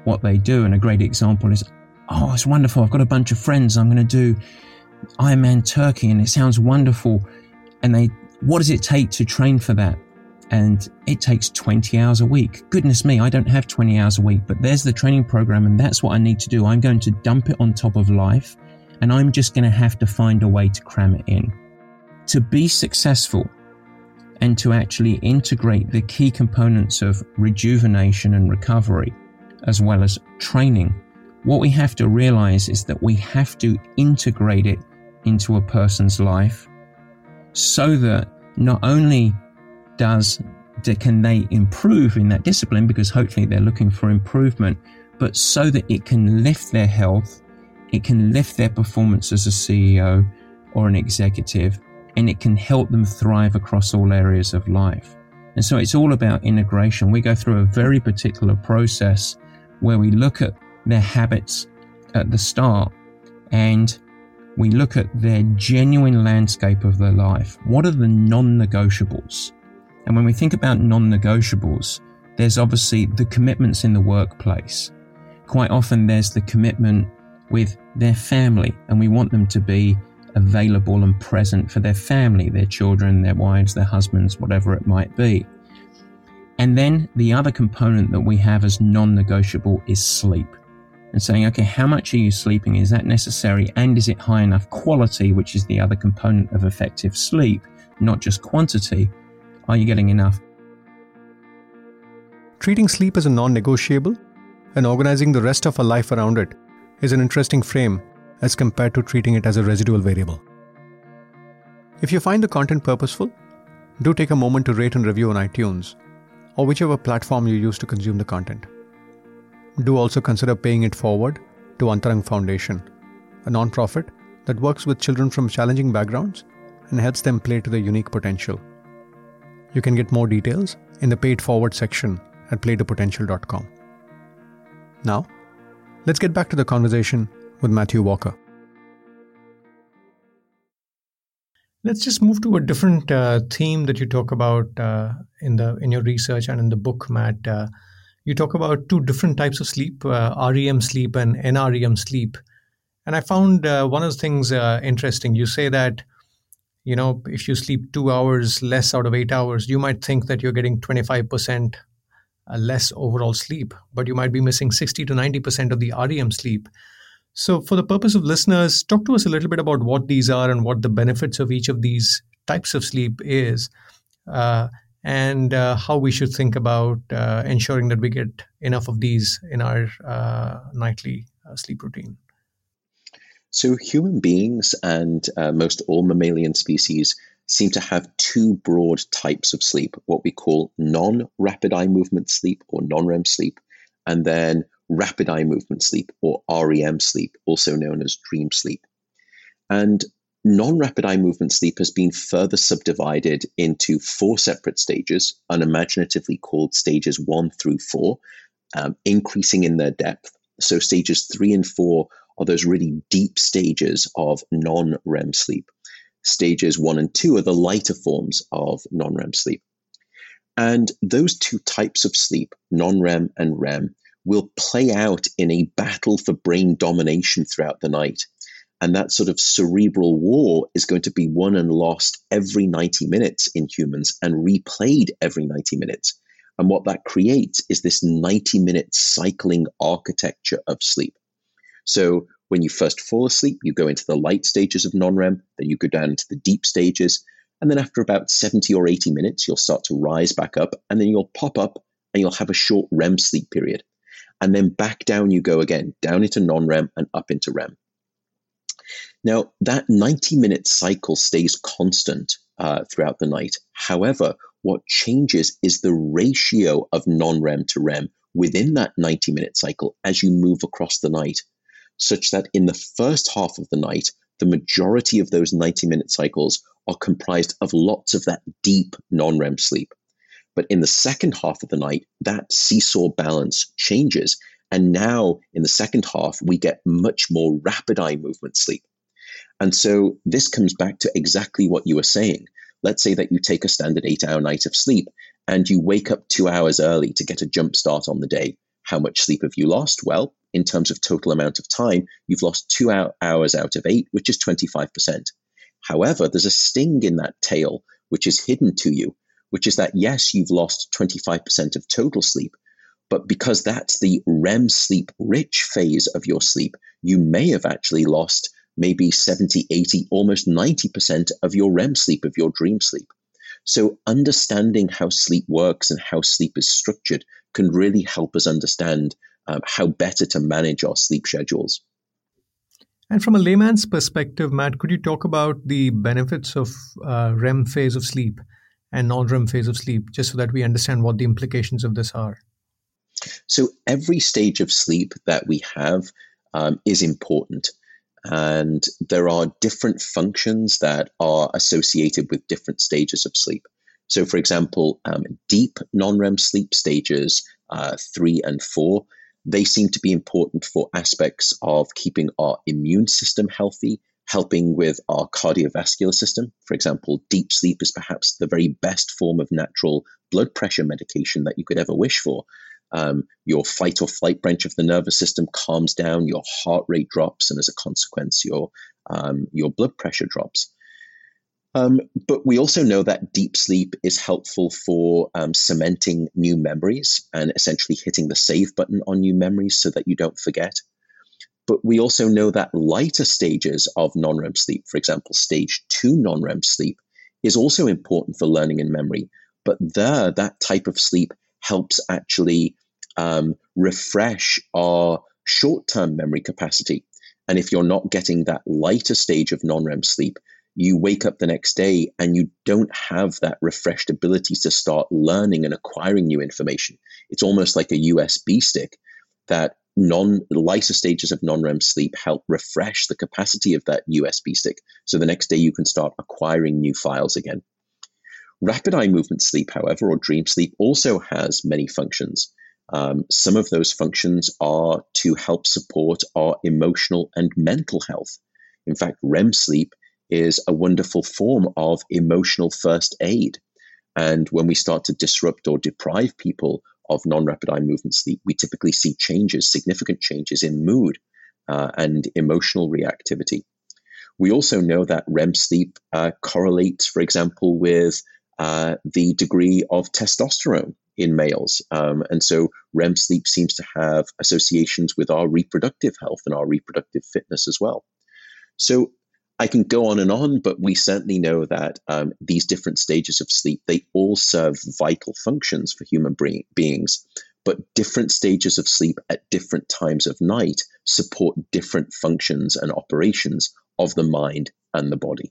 Speaker 10: what they do. And a great example is, oh, it's wonderful. I've got a bunch of friends. I'm going to do Ironman Turkey and it sounds wonderful. And they, what does it take to train for that? And it takes twenty hours a week. Goodness me, I don't have twenty hours a week, but there's the training program and that's what I need to do. I'm going to dump it on top of life and I'm just going to have to find a way to cram it in. To be successful and to actually integrate the key components of rejuvenation and recovery, as well as training, what we have to realize is that we have to integrate it into a person's life so that not only does can they improve in that discipline, because hopefully they're looking for improvement, but so that it can lift their health, it can lift their performance as a C E O or an executive, and it can help them thrive across all areas of life. And so it's all about integration. We go through a very particular process where we look at their habits at the start and we look at their genuine landscape of their life. What are the non-negotiables? And when we think about non-negotiables, there's obviously the commitments in the workplace. Quite often there's the commitment with their family, and we want them to be available and present for their family, their children, their wives, their husbands, whatever it might be. And then the other component that we have as non-negotiable is sleep. And saying, okay, how much are you sleeping? Is that necessary? And is it high enough quality, which is the other component of effective sleep, not just quantity? Are you getting enough?
Speaker 9: Treating sleep as a non-negotiable and organizing the rest of our life around it is an interesting frame as compared to treating it as a residual variable. If you find the content purposeful, do take a moment to rate and review on iTunes or whichever platform you use to consume the content. Do also consider paying it forward to Antarang Foundation, a non-profit that works with children from challenging backgrounds and helps them play to their unique potential. You can get more details in the paid forward section at play to potential dot com. Now, let's get back to the conversation with Matthew Walker. Let's just move to a different uh, theme that you talk about uh, in the in your research and in the book, Matt. Uh, you talk about two different types of sleep, uh, R E M sleep and N R E M sleep. And I found uh, one of the things uh, interesting. You say that, you know, if you sleep two hours less out of eight hours, you might think that you're getting twenty-five percent less overall sleep, but you might be missing sixty to ninety percent of the R E M sleep. So for the purpose of listeners, talk to us a little bit about what these are and what the benefits of each of these types of sleep is, uh, and uh, how we should think about uh, ensuring that we get enough of these in our uh, nightly uh, sleep routine.
Speaker 8: So human beings and uh, most all mammalian species seem to have two broad types of sleep, what we call non-rapid eye movement sleep or non-R E M sleep, and then rapid eye movement sleep or R E M sleep, also known as dream sleep. And non-rapid eye movement sleep has been further subdivided into four separate stages, unimaginatively called stages one through four, um, increasing in their depth. So stages three and four are those really deep stages of non-R E M sleep. Stages one and two are the lighter forms of non-R E M sleep. And those two types of sleep, non-R E M and R E M, will play out in a battle for brain domination throughout the night. And that sort of cerebral war is going to be won and lost every ninety minutes in humans and replayed every ninety minutes. And what that creates is this ninety minute cycling architecture of sleep. So when you first fall asleep, you go into the light stages of non-R E M, then you go down into the deep stages. And then after about seventy or eighty minutes, you'll start to rise back up, and then you'll pop up and you'll have a short R E M sleep period. And then back down you go again, down into non-R E M and up into R E M. Now, that ninety minute cycle stays constant uh, throughout the night. However, what changes is the ratio of non-R E M to R E M within that ninety minute cycle as you move across the night, such that in the first half of the night, the majority of those ninety minute cycles are comprised of lots of that deep non-R E M sleep. But in the second half of the night, that seesaw balance changes. And now in the second half, we get much more rapid eye movement sleep. And so this comes back to exactly what you were saying. Let's say that you take a standard eight hour night of sleep and you wake up two hours early to get a jump start on the day. How much sleep have you lost? Well, in terms of total amount of time, you've lost two hours out of eight, which is twenty-five percent. However, there's a sting in that tail, which is hidden to you, which is that, yes, you've lost twenty-five percent of total sleep, but because that's the R E M sleep rich phase of your sleep, you may have actually lost maybe seventy, eighty, almost ninety percent of your R E M sleep, of your dream sleep. So understanding how sleep works and how sleep is structured can really help us understand um, how better to manage our sleep schedules.
Speaker 9: And from a layman's perspective, Matt, could you talk about the benefits of uh, R E M phase of sleep and non-R E M phase of sleep, just so that we understand what the implications of this are?
Speaker 8: So every stage of sleep that we have um, is important. And there are different functions that are associated with different stages of sleep. So, for example, um, deep non-R E M sleep stages uh, three and four, they seem to be important for aspects of keeping our immune system healthy, helping with our cardiovascular system. For example, deep sleep is perhaps the very best form of natural blood pressure medication that you could ever wish for. Um, your fight or flight branch of the nervous system calms down, your heart rate drops, and as a consequence, your um, your blood pressure drops. Um, but we also know that deep sleep is helpful for um, cementing new memories and essentially hitting the save button on new memories so that you don't forget. But we also know that lighter stages of non-R E M sleep, for example, stage two non-R E M sleep, is also important for learning and memory. But there, that type of sleep helps actually um, refresh our short-term memory capacity. And if you're not getting that lighter stage of non-R E M sleep, you wake up the next day and you don't have that refreshed ability to start learning and acquiring new information. It's almost like a U S B stick that non lighter stages of non-R E M sleep help refresh the capacity of that U S B stick. So the next day you can start acquiring new files again. Rapid eye movement sleep, however, or dream sleep, also has many functions. Um, some of those functions are to help support our emotional and mental health. In fact, R E M sleep is a wonderful form of emotional first aid. And when we start to disrupt or deprive people of non-rapid eye movement sleep, we typically see changes, significant changes in mood uh, and emotional reactivity. We also know that R E M sleep uh, correlates, for example, with uh, the degree of testosterone in males. Um, and so R E M sleep seems to have associations with our reproductive health and our reproductive fitness as well. So I can go on and on, but we certainly know that um, these different stages of sleep, they all serve vital functions for human be- beings, but different stages of sleep at different times of night support different functions and operations of the mind and the body.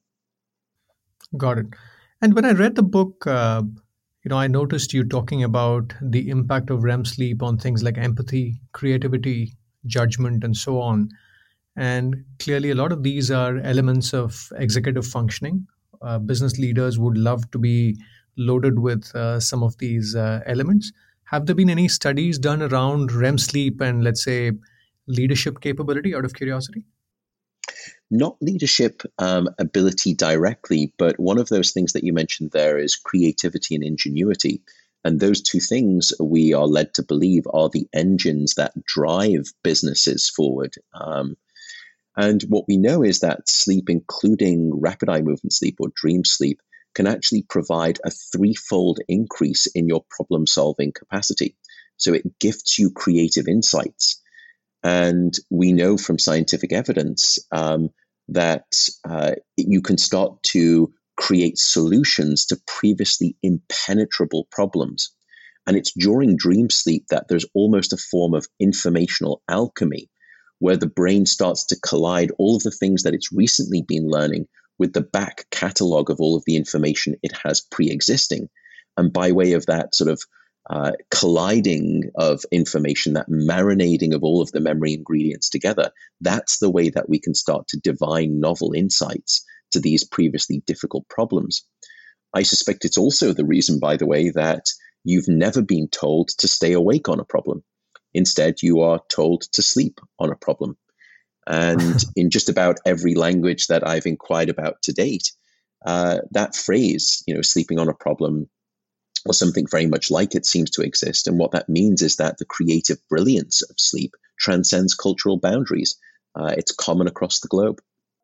Speaker 9: Got it. And when I read the book, uh, you know, I noticed you talking about the impact of R E M sleep on things like empathy, creativity, judgment, and so on. And clearly, a lot of these are elements of executive functioning. Uh, business leaders would love to be loaded with uh, some of these uh, elements. Have there been any studies done around R E M sleep and, let's say, leadership capability, out of curiosity?
Speaker 8: Not leadership um, ability directly, but one of those things that you mentioned there is creativity and ingenuity. And those two things, we are led to believe, are the engines that drive businesses forward. Um, And what we know is that sleep, including rapid eye movement sleep or dream sleep, can actually provide a threefold increase in your problem-solving capacity. So it gifts you creative insights. And we know from scientific evidence um, that uh, you can start to create solutions to previously impenetrable problems. And it's during dream sleep that there's almost a form of informational alchemy, where the brain starts to collide all of the things that it's recently been learning with the back catalog of all of the information it has pre-existing. And by way of that sort of uh, colliding of information, that marinating of all of the memory ingredients together, that's the way that we can start to divine novel insights to these previously difficult problems. I suspect it's also the reason, by the way, that you've never been told to stay awake on a problem. Instead, you are told to sleep on a problem. And in just about every language that I've inquired about to date, uh, that phrase, you know, sleeping on a problem, or something very much like it seems to exist. And what that means is that the creative brilliance of sleep transcends cultural boundaries. Uh, it's common across the globe.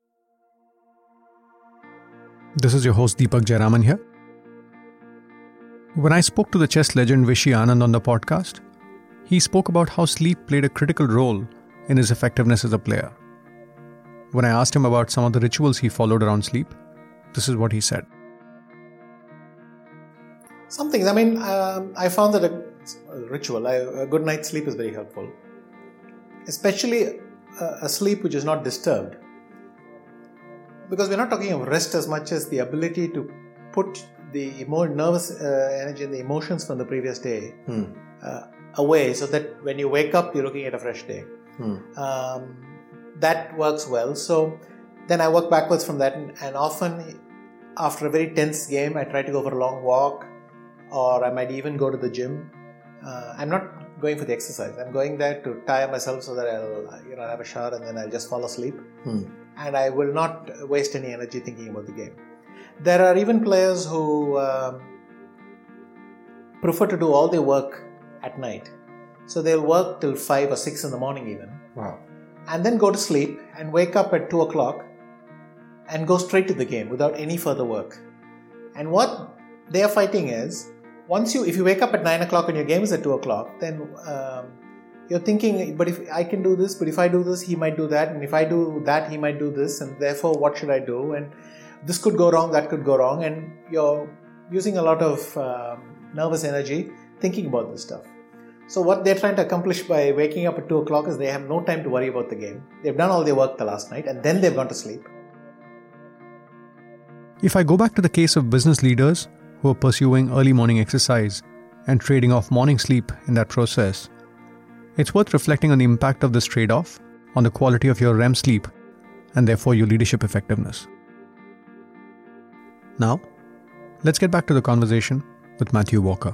Speaker 9: This is your host Deepak Jayaraman here. When I spoke to the chess legend Vishy Anand on the podcast, he spoke about how sleep played a critical role in his effectiveness as a player. When I asked him about some of the rituals he followed around sleep, this is what he said.
Speaker 1: Some things, I mean, um, I found that a, a ritual, I, a good night's sleep is very helpful. Especially a, a sleep which is not disturbed. Because we're not talking of rest as much as the ability to put the more nervous uh, energy and the emotions from the previous day hmm. uh, away, so that when you wake up, you're looking at a fresh day. Hmm. Um, that works well. So then I work backwards from that, and, and often after a very tense game, I try to go for a long walk, or I might even go to the gym. Uh, I'm not going for the exercise. I'm going there to tire myself so that I'll you know have a shower and then I'll just fall asleep. Hmm. And I will not waste any energy thinking about the game. There are even players who um, prefer to do all their work at night. So they'll work till five or six in the morning even.
Speaker 11: Wow.
Speaker 1: And then go to sleep and wake up at two o'clock and go straight to the game without any further work. And what they are fighting is, once you, if you wake up at nine o'clock and your game is at two o'clock, then um, you're thinking, but if I can do this, but if I do this, he might do that. And if I do that, he might do this. And therefore, what should I do? And this could go wrong, that could go wrong. And you're using a lot of um, nervous energy thinking about this stuff. So what they're trying to accomplish by waking up at two o'clock is they have no time to worry about the game. They've done all their work the last night and then they've gone to sleep.
Speaker 9: If I go back to the case of business leaders who are pursuing early morning exercise and trading off morning sleep in that process, it's worth reflecting on the impact of this trade-off on the quality of your R E M sleep and therefore your leadership effectiveness. Now, let's get back to the conversation with Matthew Walker.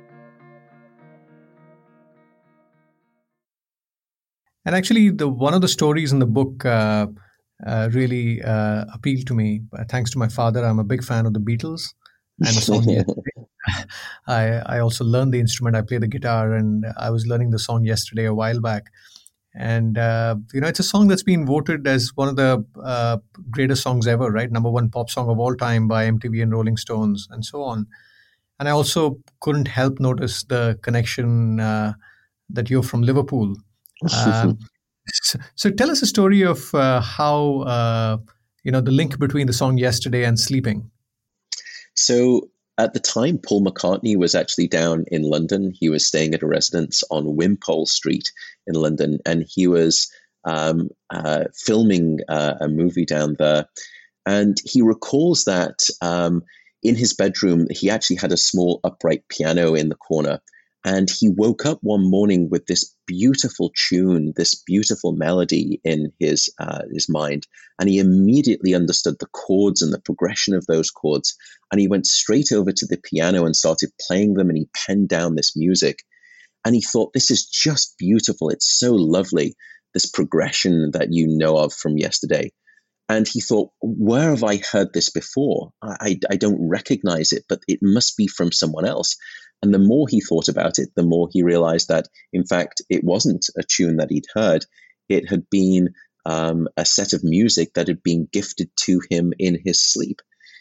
Speaker 9: And actually, the one of the stories in the book uh, uh, really uh, appealed to me. Uh, thanks to my father, I'm a big fan of the Beatles. And the song yesterday. I, I also learned the instrument. I play the guitar, and I was learning the song yesterday a while back. And, uh, you know, it's a song that's been voted as one of the uh, greatest songs ever, right? Number one pop song of all time by M T V and Rolling Stones and so on. And I also couldn't help notice the connection uh, that you're from Liverpool. Um, so, so tell us a story of uh, how, uh, you know, the link between the song Yesterday and sleeping.
Speaker 8: So at the time, Paul McCartney was actually down in London. He was staying at a residence on Wimpole Street in London, and he was um, uh, filming uh, a movie down there. And he recalls that um, in his bedroom, he actually had a small upright piano in the corner. And he woke up one morning with this beautiful tune, this beautiful melody in his uh, his mind. And he immediately understood the chords and the progression of those chords. And he went straight over to the piano and started playing them. And he penned down this music. And he thought, this is just beautiful. It's so lovely, this progression that you know of from yesterday. And he thought, where have I heard this before? I, I, I don't recognize it, but it must be from someone else. And the more he thought about it, the more he realized that, in fact, it wasn't a tune that he'd heard. It had been um, a set of music that had been gifted to him in his sleep.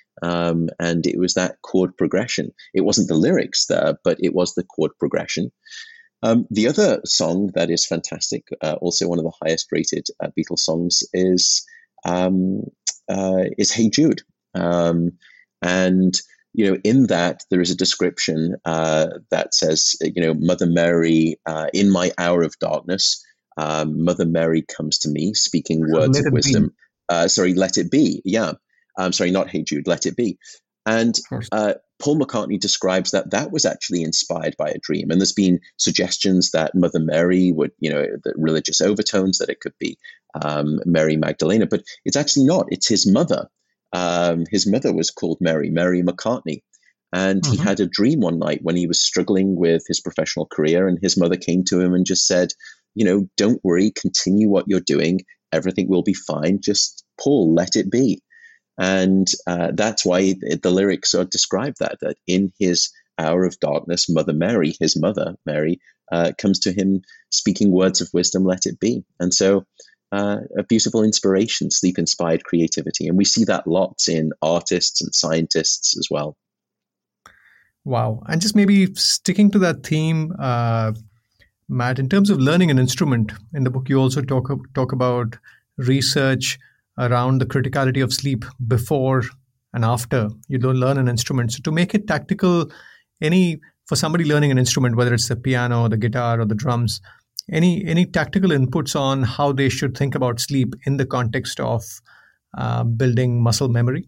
Speaker 8: Um, and it was that chord progression. It wasn't the lyrics there, but it was the chord progression. Um, the other song that is fantastic, uh, also one of the highest rated uh, Beatles songs, is um, uh, is Hey Jude. Um, and You know, in that there is a description uh, that says, you know, Mother Mary, uh, in my hour of darkness, um, Mother Mary comes to me, speaking words of wisdom. Uh, sorry, let it be. Yeah. I'm sorry, not Hey Jude, let it be. And uh, Paul McCartney describes that that was actually inspired by a dream. And there's been suggestions that Mother Mary would, you know, the religious overtones, that it could be um, Mary Magdalena, but it's actually not. It's his mother. Um, his mother was called Mary, Mary McCartney. And mm-hmm. he had a dream one night when he was struggling with his professional career, and his mother came to him and just said, you know, don't worry, continue what you're doing. Everything will be fine. Just Paul, let it be. And uh, that's why the, the lyrics are described that, that in his hour of darkness, Mother Mary, his mother, Mary, uh, comes to him speaking words of wisdom, let it be. And so uh, a beautiful inspiration, sleep-inspired creativity. And we see that lots in artists and scientists as well.
Speaker 9: Wow. And just maybe sticking to that theme, uh, Matt, in terms of learning an instrument, in the book you also talk talk about research around the criticality of sleep before and after you don't learn an instrument. So to make it tactical, any for somebody learning an instrument, whether it's the piano or the guitar or the drums, any any tactical inputs on how they should think about sleep in the context of uh, building muscle memory?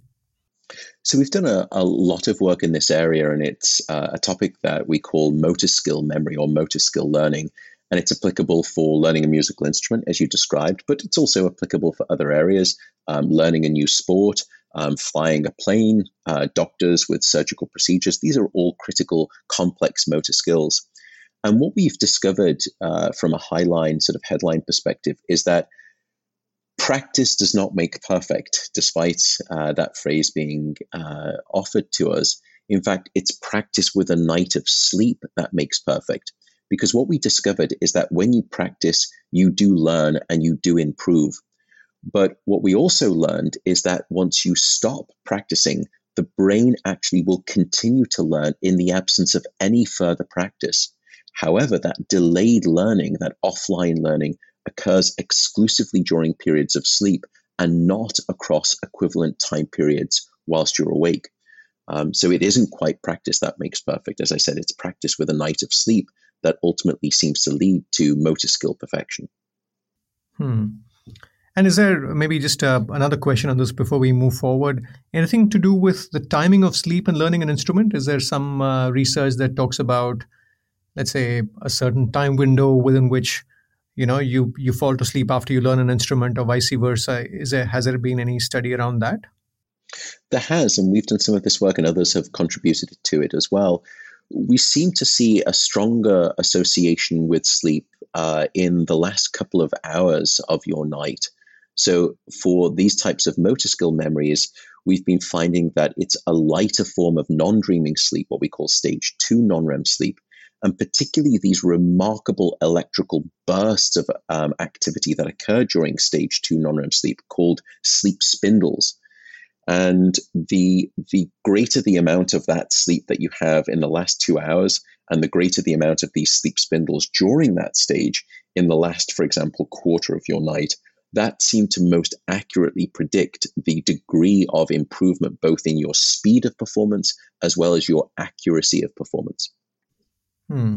Speaker 8: So we've done a, a lot of work in this area, and it's uh, a topic that we call motor skill memory or motor skill learning. And it's applicable for learning a musical instrument, as you described, but it's also applicable for other areas, um, learning a new sport, um, flying a plane, uh, doctors with surgical procedures. These are all critical, complex motor skills. And what we've discovered uh, from a highline sort of headline perspective is that practice does not make perfect, despite uh, that phrase being uh, offered to us. In fact, it's practice with a night of sleep that makes perfect. Because what we discovered is that when you practice, you do learn and you do improve. But what we also learned is that once you stop practicing, the brain actually will continue to learn in the absence of any further practice. However, that delayed learning, that offline learning, occurs exclusively during periods of sleep and not across equivalent time periods whilst you're awake. Um, so it isn't quite practice that makes perfect. As I said, it's practice with a night of sleep that ultimately seems to lead to motor skill perfection.
Speaker 9: Hmm. And is there maybe just uh, another question on this before we move forward? Anything to do with the timing of sleep and learning an instrument? Is there some uh, research that talks about, let's say, a certain time window within which you know you you fall to sleep after you learn an instrument, or vice versa? Is there has there been any study around that?
Speaker 8: There has, and we've done some of this work, and others have contributed to it as well. We seem to see a stronger association with sleep uh, in the last couple of hours of your night. So for these types of motor skill memories, we've been finding that it's a lighter form of non-dreaming sleep, what we call stage two non-R E M sleep, and particularly these remarkable electrical bursts of um, activity that occur during stage two non-R E M sleep called sleep spindles. And the the greater the amount of that sleep that you have in the last two hours, and the greater the amount of these sleep spindles during that stage in the last, for example, quarter of your night, that seemed to most accurately predict the degree of improvement, both in your speed of performance as well as your accuracy of performance.
Speaker 9: Hmm.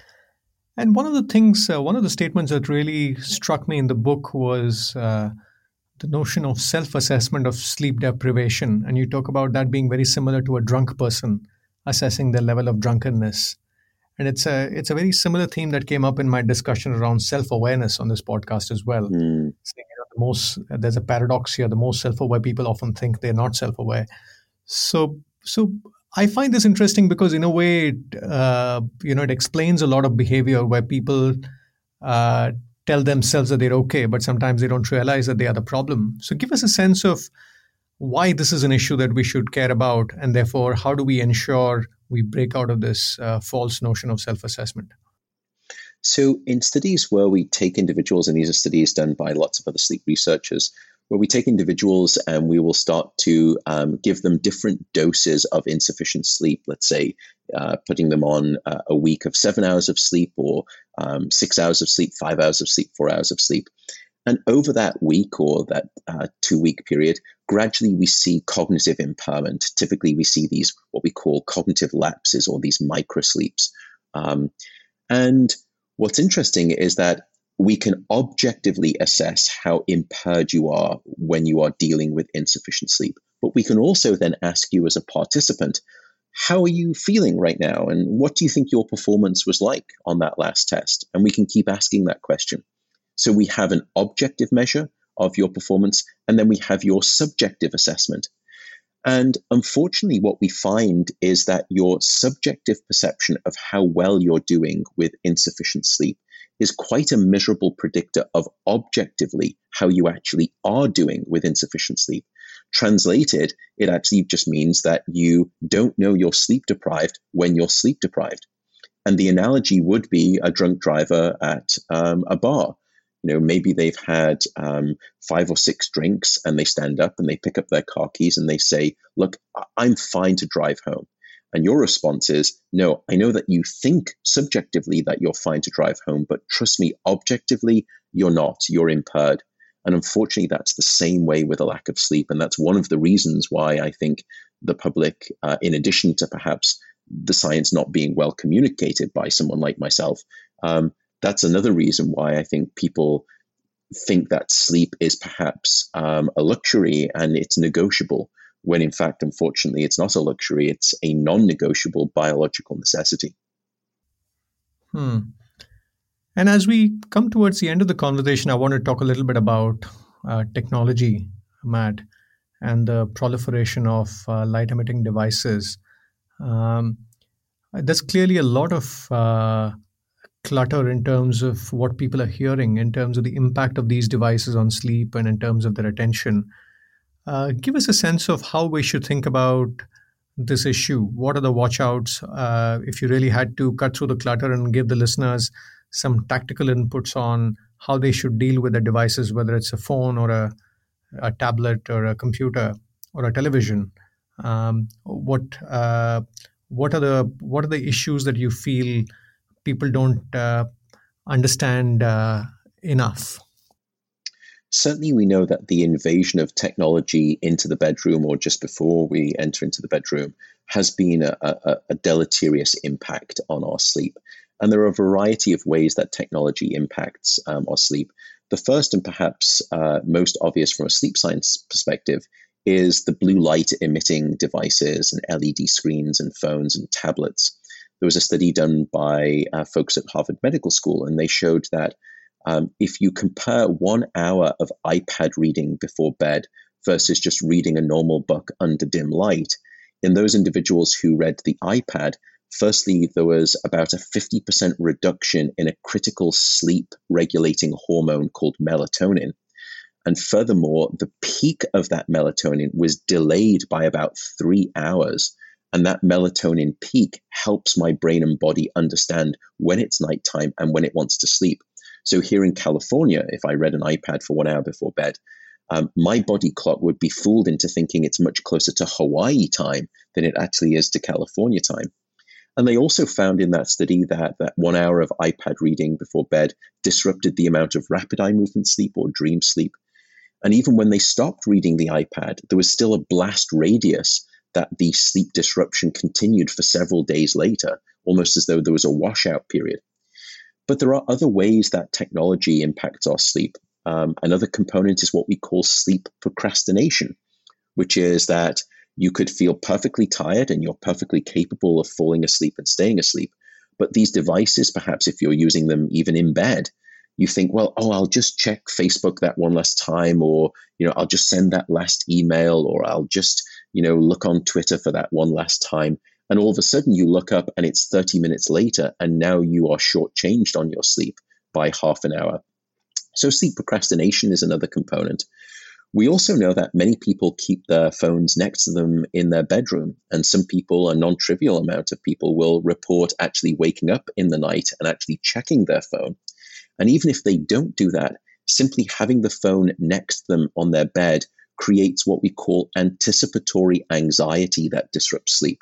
Speaker 9: And one of the things, uh, one of the statements that really struck me in the book was uh, the notion of self-assessment of sleep deprivation. And you talk about that being very similar to a drunk person assessing their level of drunkenness. And it's a it's a very similar theme that came up in my discussion around self-awareness on this podcast as well.
Speaker 8: Mm.
Speaker 9: Saying, you know, the most, there's a paradox here. The most self-aware people often think they're not self-aware. So, so I find this interesting because in a way, uh, you know, it explains a lot of behavior where people uh, tell themselves that they're okay, but sometimes they don't realize that they are the problem. So give us a sense of why this is an issue that we should care about, and therefore, how do we ensure we break out of this uh, false notion of self-assessment?
Speaker 8: So in studies where we take individuals, and these are studies done by lots of other sleep researchers, where we take individuals and we will start to um, give them different doses of insufficient sleep, let's say uh, putting them on uh, a week of seven hours of sleep, or um, six hours of sleep, five hours of sleep, four hours of sleep. And over that week or that uh, two-week period, gradually we see cognitive impairment. Typically, we see these, what we call cognitive lapses, or these microsleeps. Um, and what's interesting is that we can objectively assess how impaired you are when you are dealing with insufficient sleep. But we can also then ask you as a participant, how are you feeling right now? And what do you think your performance was like on that last test? And we can keep asking that question. So we have an objective measure of your performance, and then we have your subjective assessment. And unfortunately, what we find is that your subjective perception of how well you're doing with insufficient sleep is quite a miserable predictor of objectively how you actually are doing with insufficient sleep. Translated, it actually just means that you don't know you're sleep deprived when you're sleep deprived. And the analogy would be a drunk driver at um, a bar. You know, maybe they've had um, five or six drinks and they stand up and they pick up their car keys and they say, look, I'm fine to drive home. And your response is, no, I know that you think subjectively that you're fine to drive home, but trust me, objectively, you're not, you're impaired. And unfortunately, that's the same way with a lack of sleep. And that's one of the reasons why I think the public, uh, in addition to perhaps the science not being well communicated by someone like myself, um, that's another reason why I think people think that sleep is perhaps um, a luxury and it's negotiable, when in fact, unfortunately, it's not a luxury. It's a non-negotiable biological necessity.
Speaker 9: Hmm. And as we come towards the end of the conversation, I want to talk a little bit about uh, technology, Matt, and the proliferation of uh, light-emitting devices. Um, there's clearly a lot of uh, clutter in terms of what people are hearing, in terms of the impact of these devices on sleep and in terms of their attention. Uh, give us a sense of how we should think about this issue. What are the watch-outs? Uh, if you really had to cut through the clutter and give the listeners some tactical inputs on how they should deal with the devices, whether it's a phone or a, a tablet or a computer or a television. Um, what uh, what are the what are the issues that you feel people don't uh, understand uh, enough?
Speaker 8: Certainly, we know that the invasion of technology into the bedroom or just before we enter into the bedroom has been a, a, a deleterious impact on our sleep. And there are a variety of ways that technology impacts um, our sleep. The first and perhaps uh, most obvious from a sleep science perspective is the blue light emitting devices and L E D screens and phones and tablets. There was a study done by uh, folks at Harvard Medical School, and they showed that um, if you compare one hour of iPad reading before bed versus just reading a normal book under dim light, in those individuals who read the iPad, firstly, there was about a fifty percent reduction in a critical sleep regulating hormone called melatonin. And furthermore, the peak of that melatonin was delayed by about three hours. And that melatonin peak helps my brain and body understand when it's nighttime and when it wants to sleep. So here in California, if I read an iPad for one hour before bed, um, my body clock would be fooled into thinking it's much closer to Hawaii time than it actually is to California time. And they also found in that study that that one hour of iPad reading before bed disrupted the amount of rapid eye movement sleep or dream sleep. And even when they stopped reading the iPad, there was still a blast radius that the sleep disruption continued for several days later, almost as though there was a washout period. But there are other ways that technology impacts our sleep. Um, another component is what we call sleep procrastination, which is that you could feel perfectly tired and you're perfectly capable of falling asleep and staying asleep. But these devices, perhaps if you're using them even in bed, you think, well, oh, I'll just check Facebook that one last time, or, you know, I'll just send that last email, or I'll just, you know, look on Twitter for that one last time. And all of a sudden you look up and it's thirty minutes later, and now you are shortchanged on your sleep by half an hour. So sleep procrastination is another component. We also know that many people keep their phones next to them in their bedroom, and some people, a non-trivial amount of people, will report actually waking up in the night and actually checking their phone. And even if they don't do that, simply having the phone next to them on their bed creates what we call anticipatory anxiety that disrupts sleep.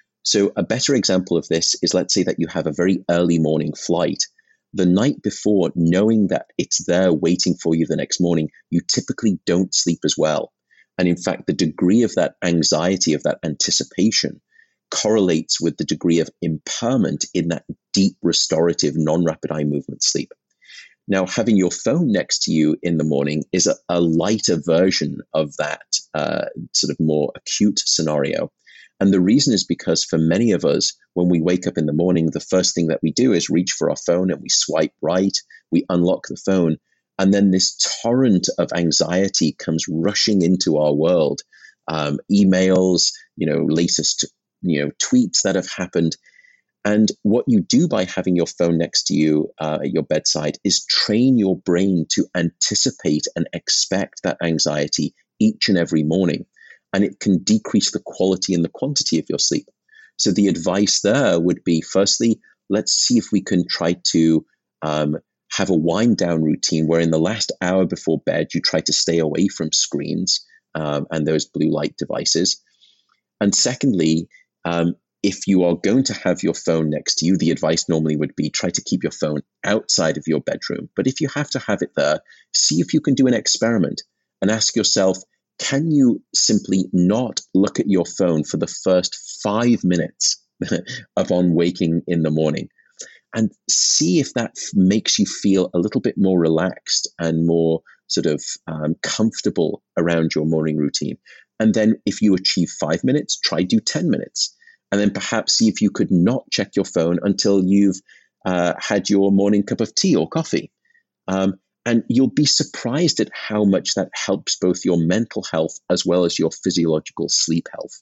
Speaker 8: So a better example of this is, let's say that you have a very early morning flight. The night before, knowing that it's there waiting for you the next morning, you typically don't sleep as well. And in fact, the degree of that anxiety, of that anticipation, correlates with the degree of impairment in that deep restorative non-rapid eye movement sleep. Now, having your phone next to you in the morning is a, a lighter version of that uh, sort of more acute scenario. And the reason is because for many of us, when we wake up in the morning, the first thing that we do is reach for our phone and we swipe right, we unlock the phone, and then this torrent of anxiety comes rushing into our world. Um, emails, you know, latest, you know, tweets that have happened. And what you do by having your phone next to you uh, at your bedside is train your brain to anticipate and expect that anxiety each and every morning. and it can decrease the quality and the quantity of your sleep. So the advice there would be, firstly, let's see if we can try to um, have a wind down routine where in the last hour before bed, you try to stay away from screens um, and those blue light devices. And secondly, um, if you are going to have your phone next to you, the advice normally would be try to keep your phone outside of your bedroom. But if you have to have it there, see if you can do an experiment and ask yourself, can you simply not look at your phone for the first five minutes upon waking in the morning? And see if that f- makes you feel a little bit more relaxed and more sort of um, comfortable around your morning routine. And then if you achieve five minutes, try do ten minutes. And then perhaps see if you could not check your phone until you've uh, had your morning cup of tea or coffee. Um, and you'll be surprised at how much that helps both your mental health as well as your physiological sleep health.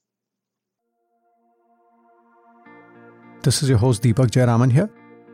Speaker 9: This is your host Deepak Jayaraman here.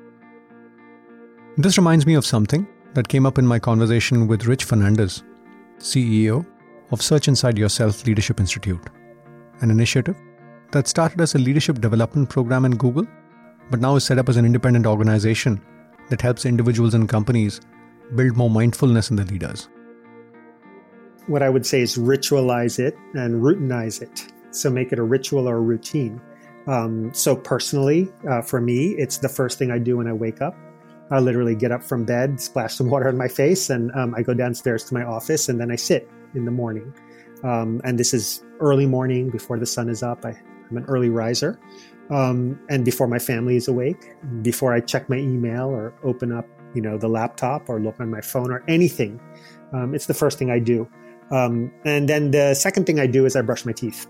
Speaker 9: This reminds me of something that came up in my conversation with Rich Fernandez, C E O of Search Inside Yourself Leadership Institute, an initiative that started as a leadership development program in Google, but now is set up as an independent organization that helps individuals and companies build more mindfulness in their leaders.
Speaker 11: What I would say is ritualize it and routinize it. So make it a ritual or a routine. Um, so personally, uh, for me, it's the first thing I do when I wake up. I literally get up from bed, splash some water on my face, and um, I go downstairs to my office, and then I sit in the morning. Um, and this is early morning before the sun is up. I, I'm an early riser. Um, and before my family is awake, before I check my email or open up, you know, the laptop or look on my phone or anything, um, it's the first thing I do. Um, and then the second thing I do is I brush my teeth.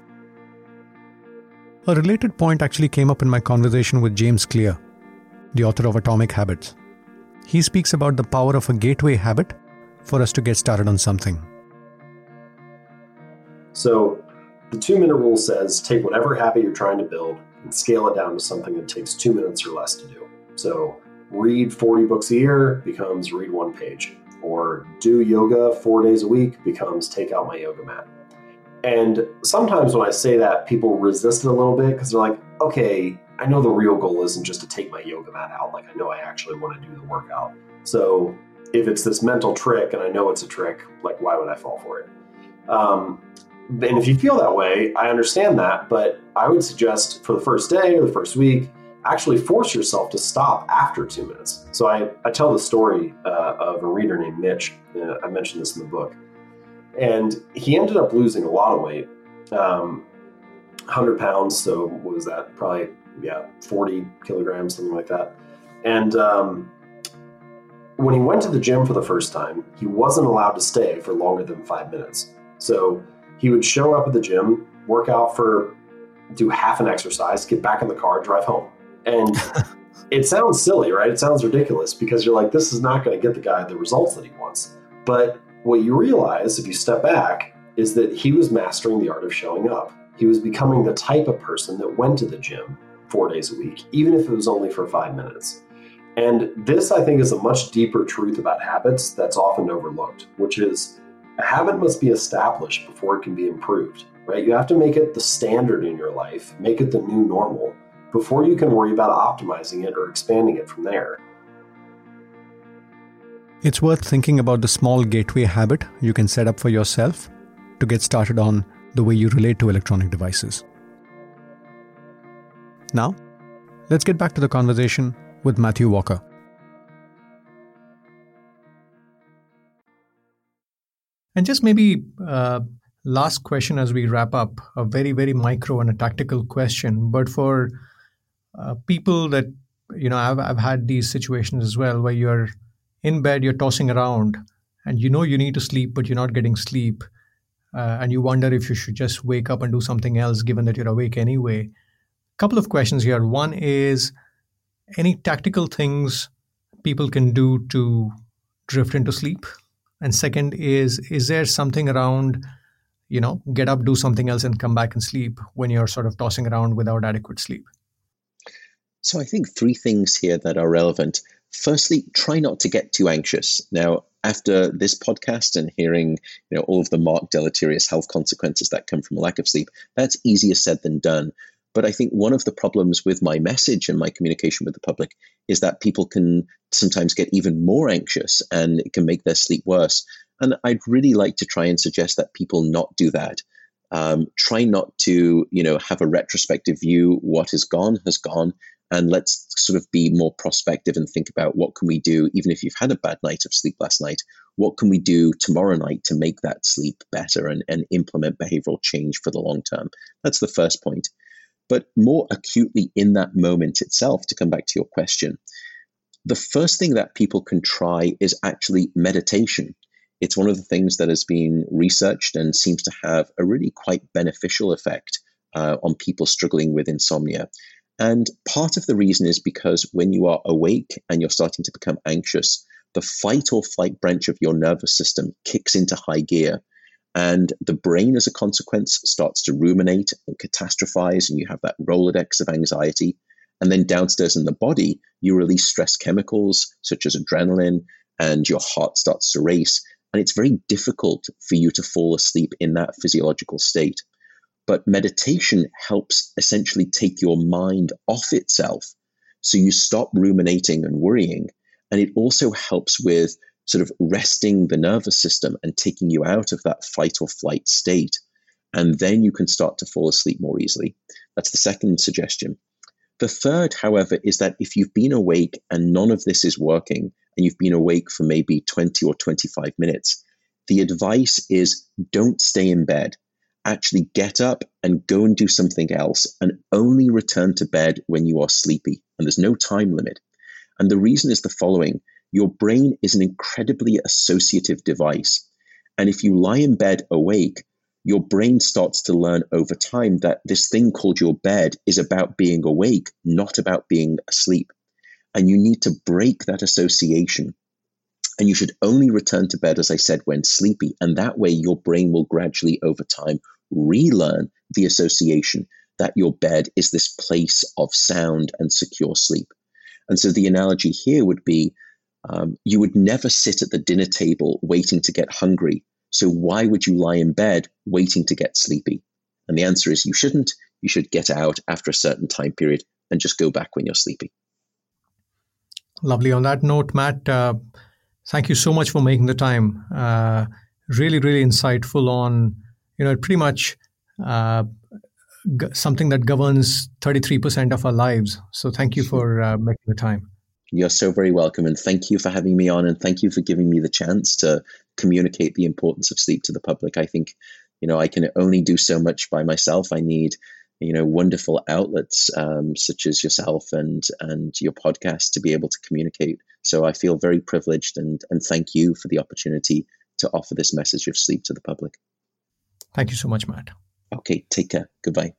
Speaker 9: A related point actually came up in my conversation with James Clear, the author of Atomic Habits. He speaks about the power of a gateway habit for us to get started on something.
Speaker 12: So the two-minute rule says take whatever habit you're trying to build and scale it down to something that takes two minutes or less to do. So read forty books a year becomes read one page, or do yoga four days a week becomes take out my yoga mat. And sometimes when I say that, people resist it a little bit because they're like, okay, I know the real goal isn't just to take my yoga mat out. Like, I know I actually want to do the workout. So if it's this mental trick and I know it's a trick, like, why would I fall for it? Um, and if you feel that way, I understand that. But I would suggest for the first day or the first week, actually force yourself to stop after two minutes. So I, I tell the story uh, of a reader named Mitch. Uh, I mentioned this in the book. And he ended up losing a lot of weight, um, one hundred pounds. So what was that? Probably, yeah, forty kilograms, something like that. And um, when he went to the gym for the first time, he wasn't allowed to stay for longer than five minutes. So he would show up at the gym, work out for, do half an exercise, get back in the car, drive home. And it sounds silly, right? It sounds ridiculous because you're like, this is not going to get the guy the results that he wants. But what you realize, if you step back, is that he was mastering the art of showing up. He was becoming the type of person that went to the gym four days a week, even if it was only for five minutes. And this, I think, is a much deeper truth about habits that's often overlooked, which is a habit must be established before it can be improved, right? You have to make it the standard in your life, make it the new normal, before you can worry about optimizing it or expanding it from there.
Speaker 9: It's worth thinking about the small gateway habit you can set up for yourself to get started on the way you relate to electronic devices. Now, let's get back to the conversation with Matthew Walker. And just maybe uh, last question as we wrap up, a very, very micro and a tactical question, but for uh, people that, you know, I've, I've had these situations as well where you're in bed, you're tossing around and you know you need to sleep, but you're not getting sleep. Uh, and you wonder if you should just wake up and do something else, given that you're awake anyway. A couple of questions here. One is, any tactical things people can do to drift into sleep? And second is, is there something around, you know, get up, do something else and come back and sleep when you're sort of tossing around without adequate sleep?
Speaker 8: So I think three things here that are relevant. Firstly, try not to get too anxious. Now, after this podcast and hearing, you know, all of the marked deleterious health consequences that come from a lack of sleep, that's easier said than done. But I think one of the problems with my message and my communication with the public is that people can sometimes get even more anxious and it can make their sleep worse. And I'd really like to try and suggest that people not do that. Um, try not to, you know, have a retrospective view. What has gone has gone. And let's sort of be more prospective and think about what can we do, even if you've had a bad night of sleep last night, what can we do tomorrow night to make that sleep better and, and implement behavioral change for the long term? That's the first point. But more acutely in that moment itself, to come back to your question, the first thing that people can try is actually meditation. It's one of the things that has been researched and seems to have a really quite beneficial effect uh, on people struggling with insomnia. And part of the reason is because when you are awake and you're starting to become anxious, the fight or flight branch of your nervous system kicks into high gear. And the brain, as a consequence, starts to ruminate and catastrophize, and you have that Rolodex of anxiety. And then downstairs in the body, you release stress chemicals such as adrenaline, and your heart starts to race. And it's very difficult for you to fall asleep in that physiological state. But meditation helps essentially take your mind off itself. So you stop ruminating and worrying. And it also helps with sort of resting the nervous system and taking you out of that fight or flight state. And then you can start to fall asleep more easily. That's the second suggestion. The third, however, is that if you've been awake and none of this is working, and you've been awake for maybe twenty or twenty-five minutes, the advice is don't stay in bed. Actually get up and go and do something else, and only return to bed when you are sleepy. And there's no time limit. And the reason is the following. Your brain is an incredibly associative device. And if you lie in bed awake, your brain starts to learn over time that this thing called your bed is about being awake, not about being asleep. And you need to break that association. And you should only return to bed, as I said, when sleepy. And that way your brain will gradually, over time, relearn the association that your bed is this place of sound and secure sleep. And so the analogy here would be, um, you would never sit at the dinner table waiting to get hungry. So why would you lie in bed waiting to get sleepy? And the answer is you shouldn't. You should get out after a certain time period and just go back when you're sleepy.
Speaker 9: Lovely. On that note, Matt, uh, thank you so much for making the time. Uh, really, really insightful on, you know, pretty much uh, g- something that governs thirty-three percent of our lives. So thank you for uh, making the time.
Speaker 8: You're so very welcome. And thank you for having me on. And thank you for giving me the chance to communicate the importance of sleep to the public. I think, you know, I can only do so much by myself. I need, you know, wonderful outlets um, such as yourself and and your podcast to be able to communicate. So I feel very privileged, and and thank you for the opportunity to offer this message of sleep to the public.
Speaker 9: Thank you so much, Matt.
Speaker 8: Okay, take care. Goodbye.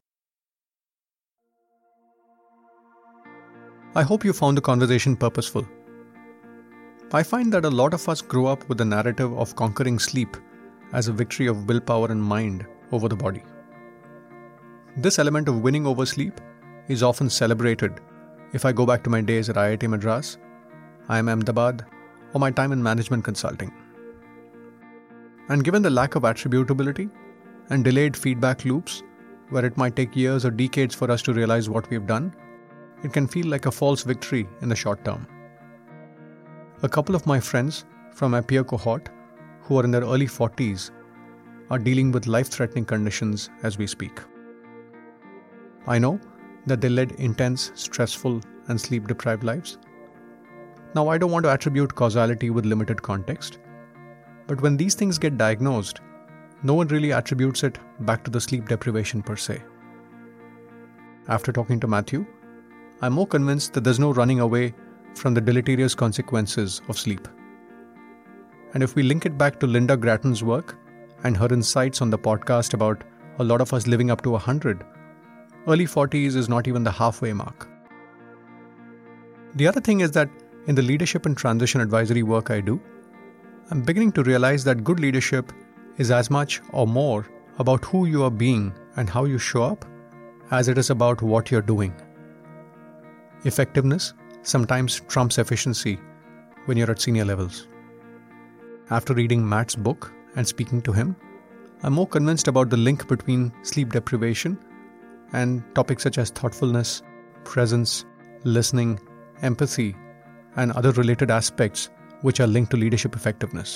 Speaker 9: I hope you found the conversation purposeful. I find that a lot of us grow up with the narrative of conquering sleep as a victory of willpower and mind over the body. This element of winning over sleep is often celebrated if I go back to my days at I I T Madras, I I M Ahmedabad, or my time in management consulting. And given the lack of attributability and delayed feedback loops, where it might take years or decades for us to realize what we've done, it can feel like a false victory in the short term. A couple of my friends from my peer cohort, who are in their early forties, are dealing with life-threatening conditions as we speak. I know that they led intense, stressful, and sleep-deprived lives. Now, I don't want to attribute causality with limited context, but when these things get diagnosed, no one really attributes it back to the sleep deprivation per se. After talking to Matthew, I'm more convinced that there's no running away from the deleterious consequences of sleep. And if we link it back to Linda Gratton's work and her insights on the podcast about a lot of us living up to one hundred, early forties is not even the halfway mark. The other thing is that in the leadership and transition advisory work I do, I'm beginning to realize that good leadership is as much or more about who you are being and how you show up as it is about what you're doing. Effectiveness sometimes trumps efficiency when you're at senior levels. after reading Matt's book and speaking to him, I'm more convinced about the link between sleep deprivation and topics such as thoughtfulness, presence, listening, empathy, and other related aspects which are linked to leadership effectiveness.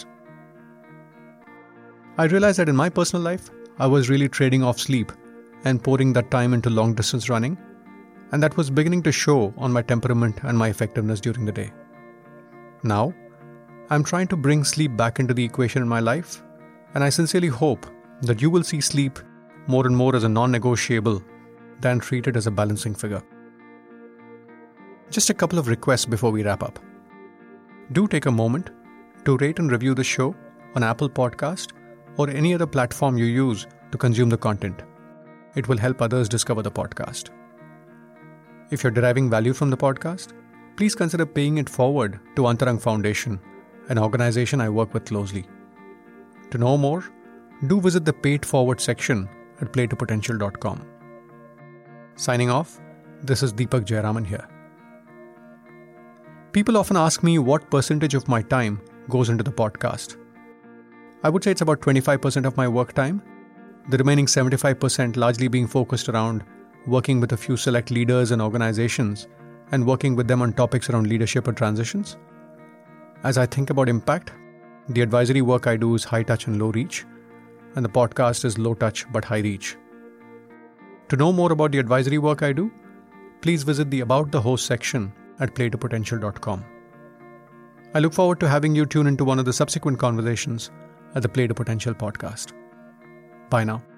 Speaker 9: I realized that in my personal life, I was really trading off sleep and pouring that time into long distance running, and that was beginning to show on my temperament and my effectiveness during the day. Now, I'm trying to bring sleep back into the equation in my life, and I sincerely hope that you will see sleep more and more as a non-negotiable than treat it as a balancing figure. Just a couple of requests before we wrap up. Do take a moment to rate and review the show on Apple Podcast or any other platform you use to consume the content. It will help others discover the podcast. If you're deriving value from the podcast, please consider paying it forward to Antarang Foundation, an organization I work with closely. To know more, do visit the Pay It Forward section at play to potential dot com. Signing off, this is Deepak Jayaraman here. People often ask me what percentage of my time goes into the podcast. I would say it's about twenty-five percent of my work time, the remaining seventy-five percent largely being focused around working with a few select leaders and organizations and working with them on topics around leadership or transitions. As I think about impact, the advisory work I do is high touch and low reach, and the podcast is low touch but high reach. To know more about the advisory work I do, please visit the About the Host section at play to potential dot com. I look forward to having you tune into one of the subsequent conversations at the Play to Potential podcast. Bye now.